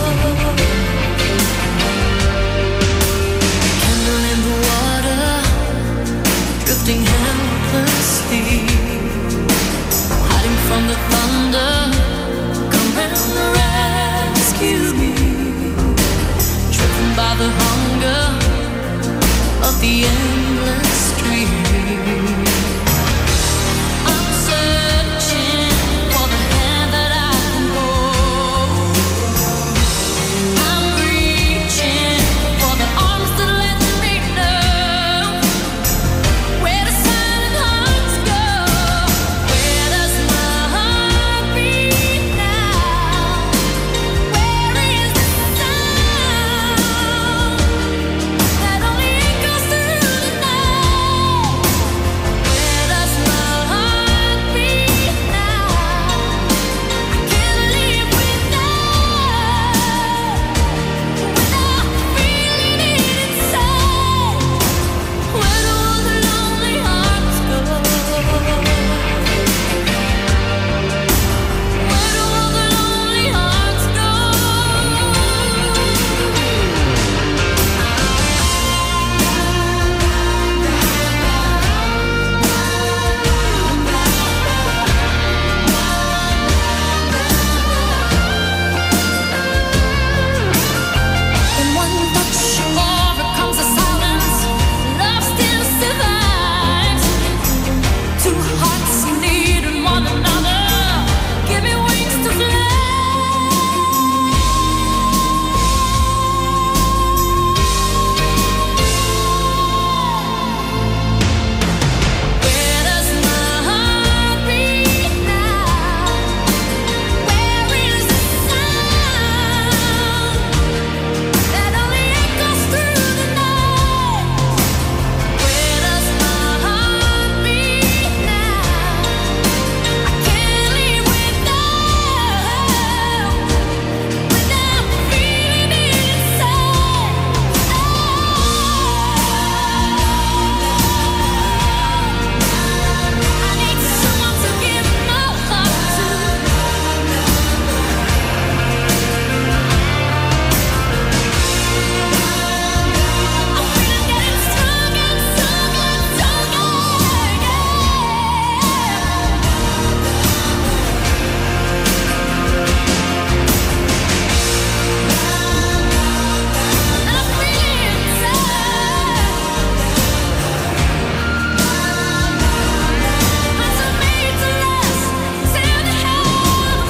Candle in the water, drifting helplessly, hiding from the thunder. Come and rescue me, driven by the hunger of the endless stream. I'm searching for the hand that I can hold. I'm reaching for the arms that let me know. Where do silent hearts go? Where does my heart beat now? Where is the sound that only echoes through the night? Where does my heart beat now? I can't live without, without feeling it inside. Where do all the lonely hearts go? Where do all the lonely hearts go? When one touch overcomes the silence, love still survives. Two hearts need one another. Give me wings to fly. Where does my heart beat now? Where is the sound that only echoes through the night? Where does my heart beat now? I can't live without, without feeling it inside. I need someone to give my heart to. I feel getting stronger, stronger, stronger. I feel inside. Hearts are made to last till the end of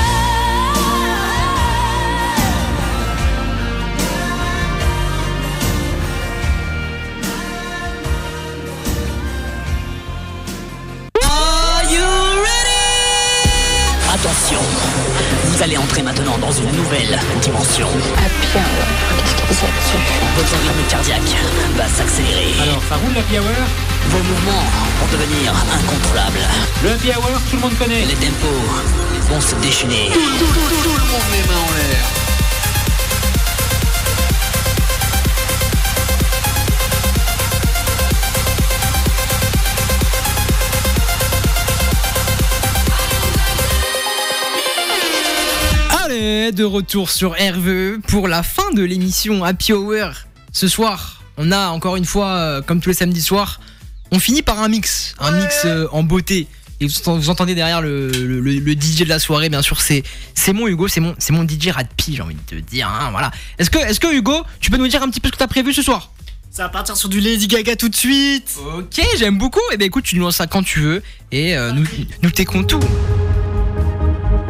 Attention, vous allez entrer maintenant dans une nouvelle dimension. Happy Hour, qu'est-ce qu'ils faisaient dessus? Votre rythme cardiaque va s'accélérer. Alors, ça roule l'Happy Hour? Vos mouvements vont devenir incontrôlables. Le Happy Hour, tout le monde connaît. Les tempos vont se déchaîner. Tout, tout, tout, tout le monde les mains en l'air. Allez, de retour sur R V E pour la fin de l'émission Happy Hour. Ce soir, on a encore une fois, euh, comme tous les samedis soirs, on finit par un mix, un mix euh, en beauté. Et vous, vous entendez derrière le, le, le, le D J de la soirée, bien sûr, c'est c'est mon Hugo, c'est mon c'est mon D J Radpi, j'ai envie de te dire. Hein, voilà. Est-ce que est-ce que Hugo, tu peux nous dire un petit peu ce que t'as prévu ce soir? Ça va partir sur du Lady Gaga tout de suite. Ok, j'aime beaucoup. Et eh ben écoute, tu nous lances ça quand tu veux et euh, nous nous t'écoutons tout.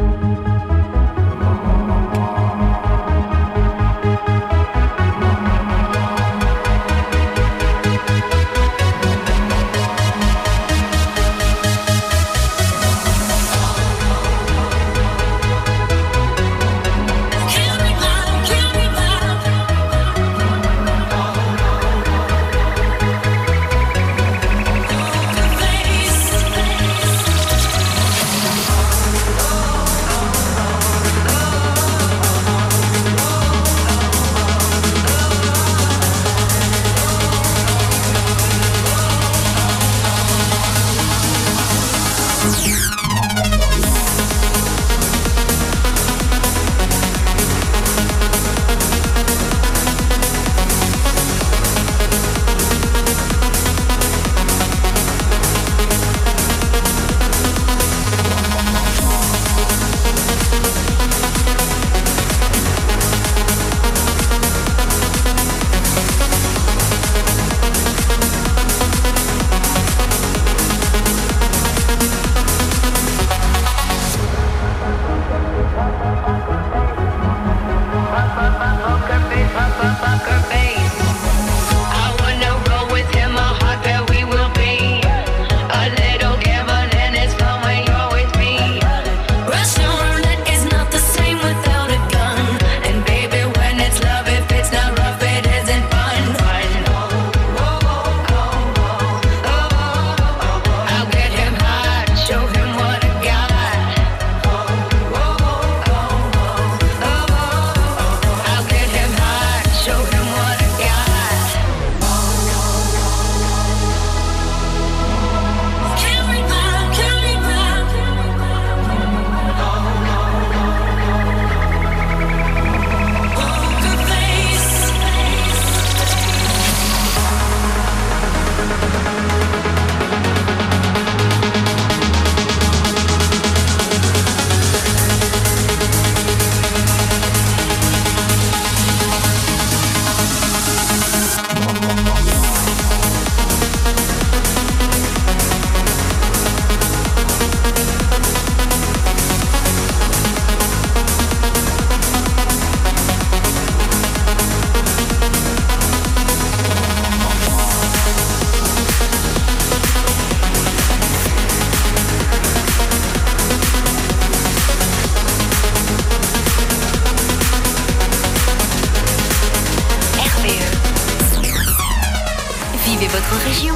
région.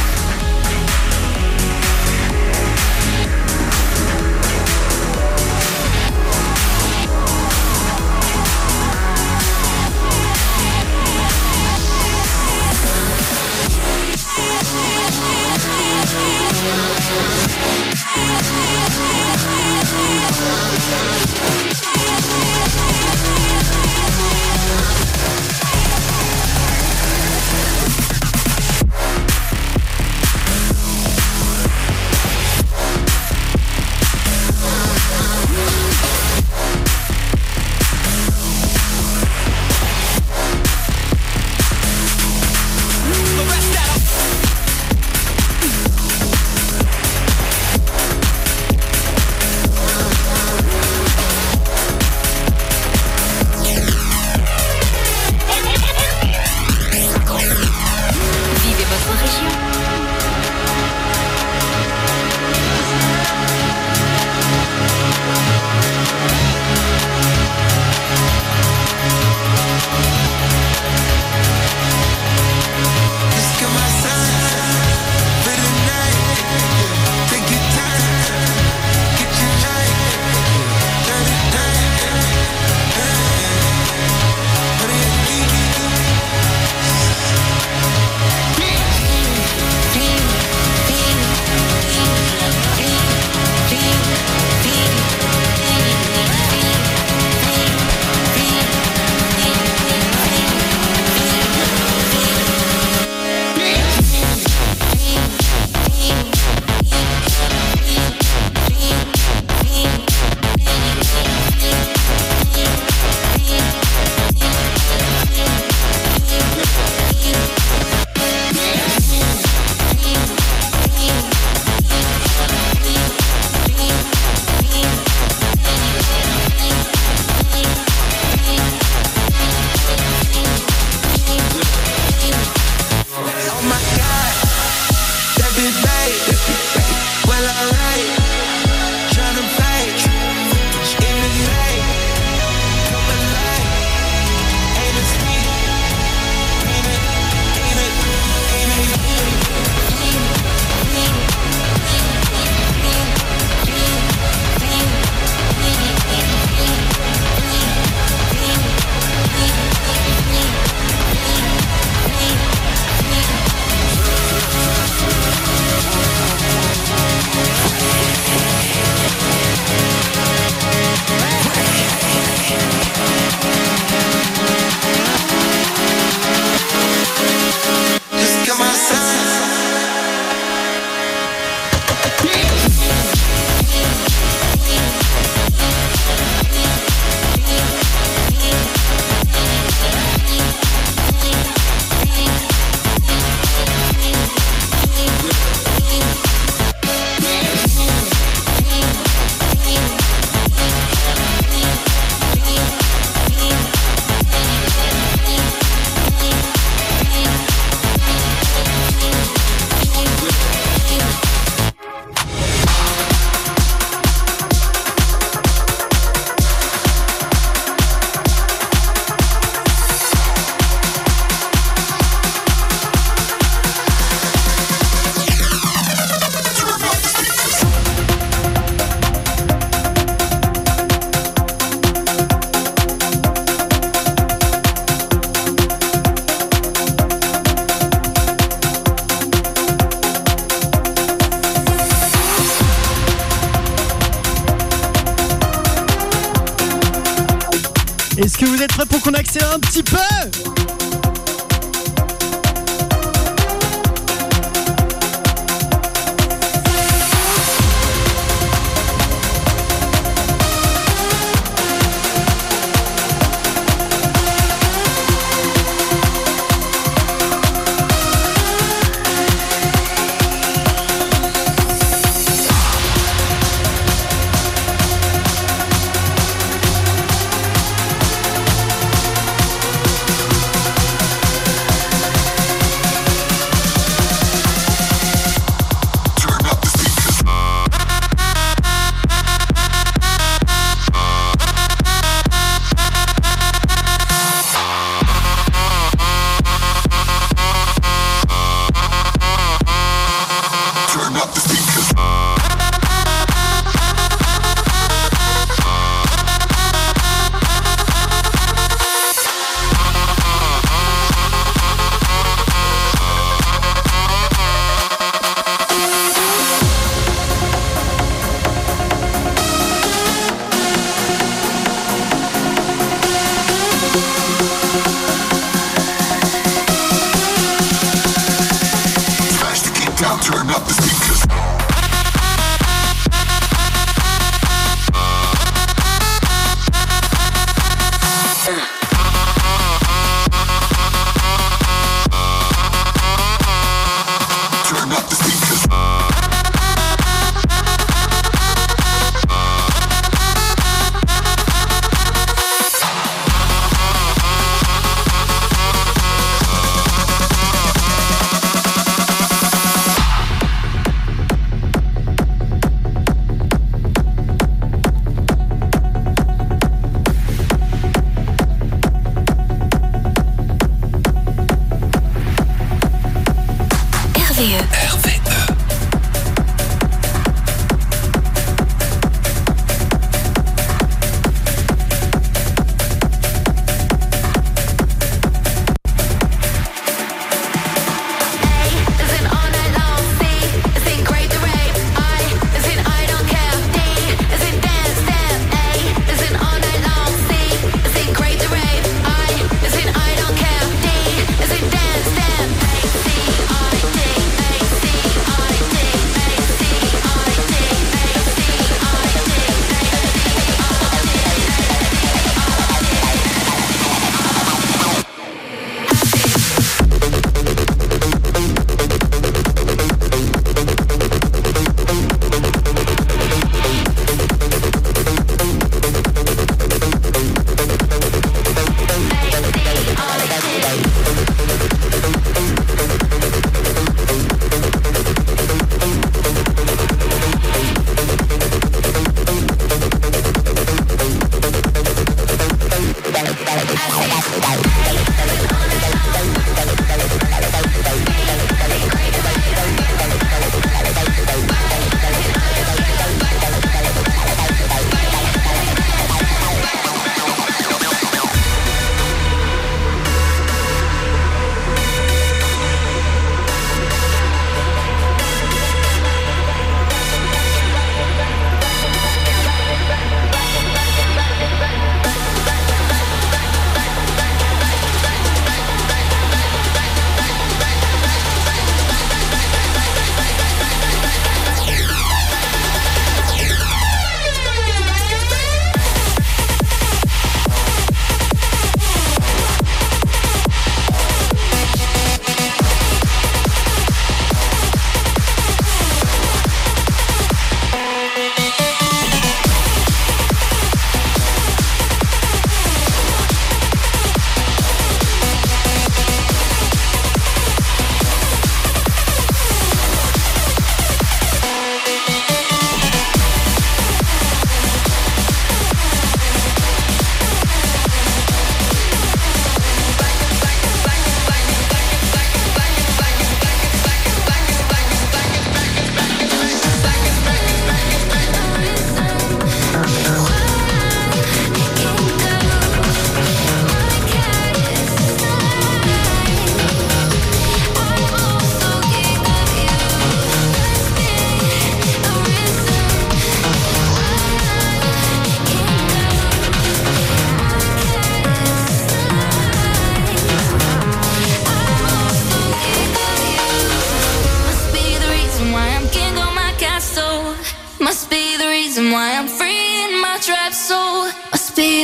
Est-ce que vous êtes prêts pour qu'on accélère un petit peu ?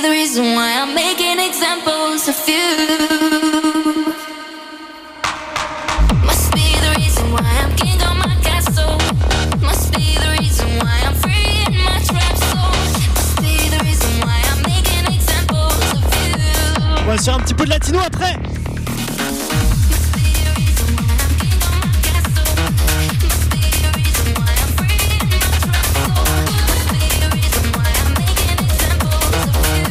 the reason why I'm making examples of you. Must be the reason why I'm king of my castle. Must be the reason why I'm free in my trap soul. Must be the reason why I'm making examples of you. On va se faire un petit peu de latino après. Must be the reason why I'm king of my castle. Must be the reason why I'm free in my trap soul. Must be the reason why I'm making examples of you.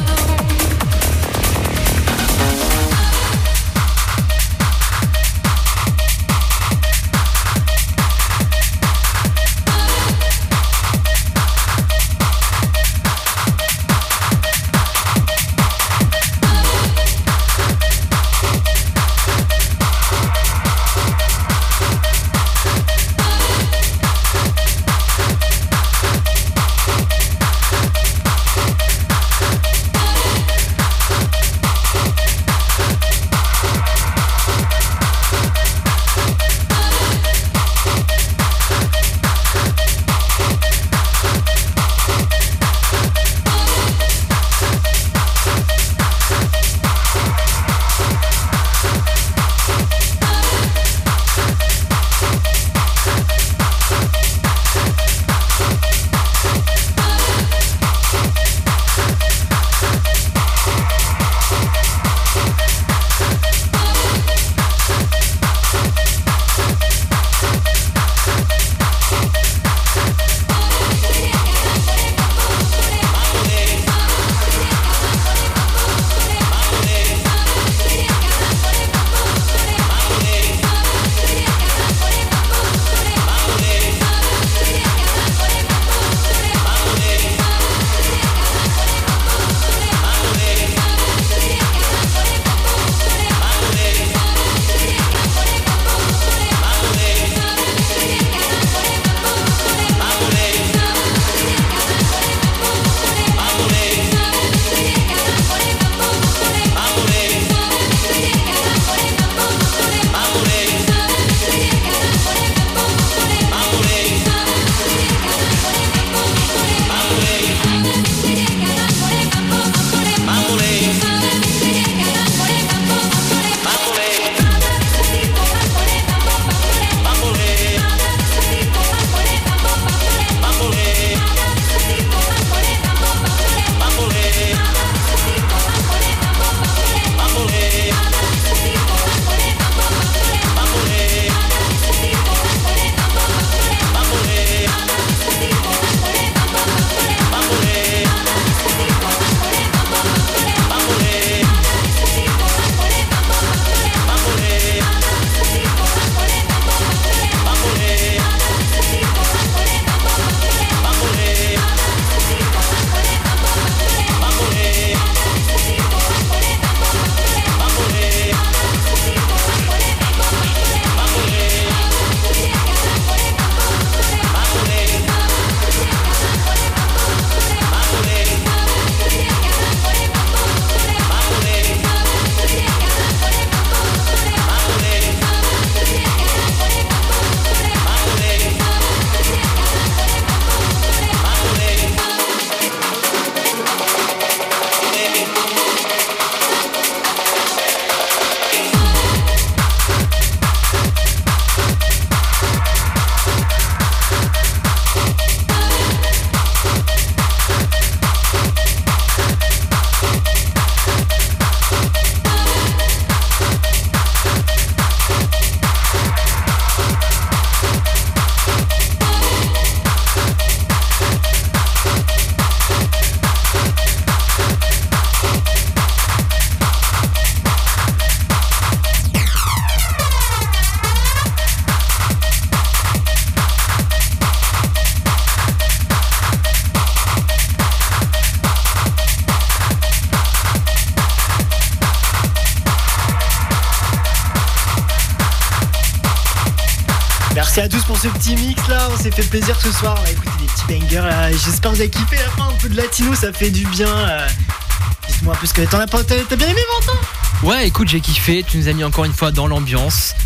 Merci à tous pour ce petit mix là, on s'est fait plaisir ce soir, on a écouté des petits bangers là. J'espère que vous avez kiffé la fin, un peu de latino, ça fait du bien. euh. Dites-moi un peu ce que t'en as pas, t'as t'as bien aimé Valentin? Ouais, écoute, j'ai kiffé, tu nous as mis encore une fois dans l'ambiance.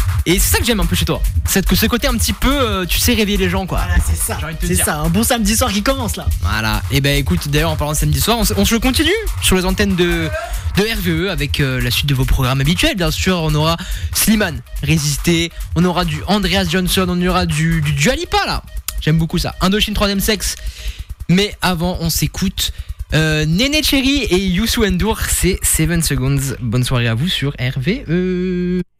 Et c'est ça que j'aime un peu chez toi. C'est que ce côté un petit peu, euh, tu sais, réveiller les gens quoi. Voilà, c'est ça. J'ai envie de te C'est dire. ça, un bon samedi soir qui commence là. Voilà. Et ben écoute, d'ailleurs en parlant de samedi soir, on, se- on se le continue sur les antennes de, de R V E avec euh, la suite de vos programmes habituels. Bien sûr, on aura Slimane, Résister, on aura du Andreas Johnson, on aura du, du Dua Lipa là. J'aime beaucoup ça. Indochine troisième sexe. Mais avant, on s'écoute euh, Néné Cherry et Youssou N'Dour, c'est seven seconds. Bonne soirée à vous sur R V E.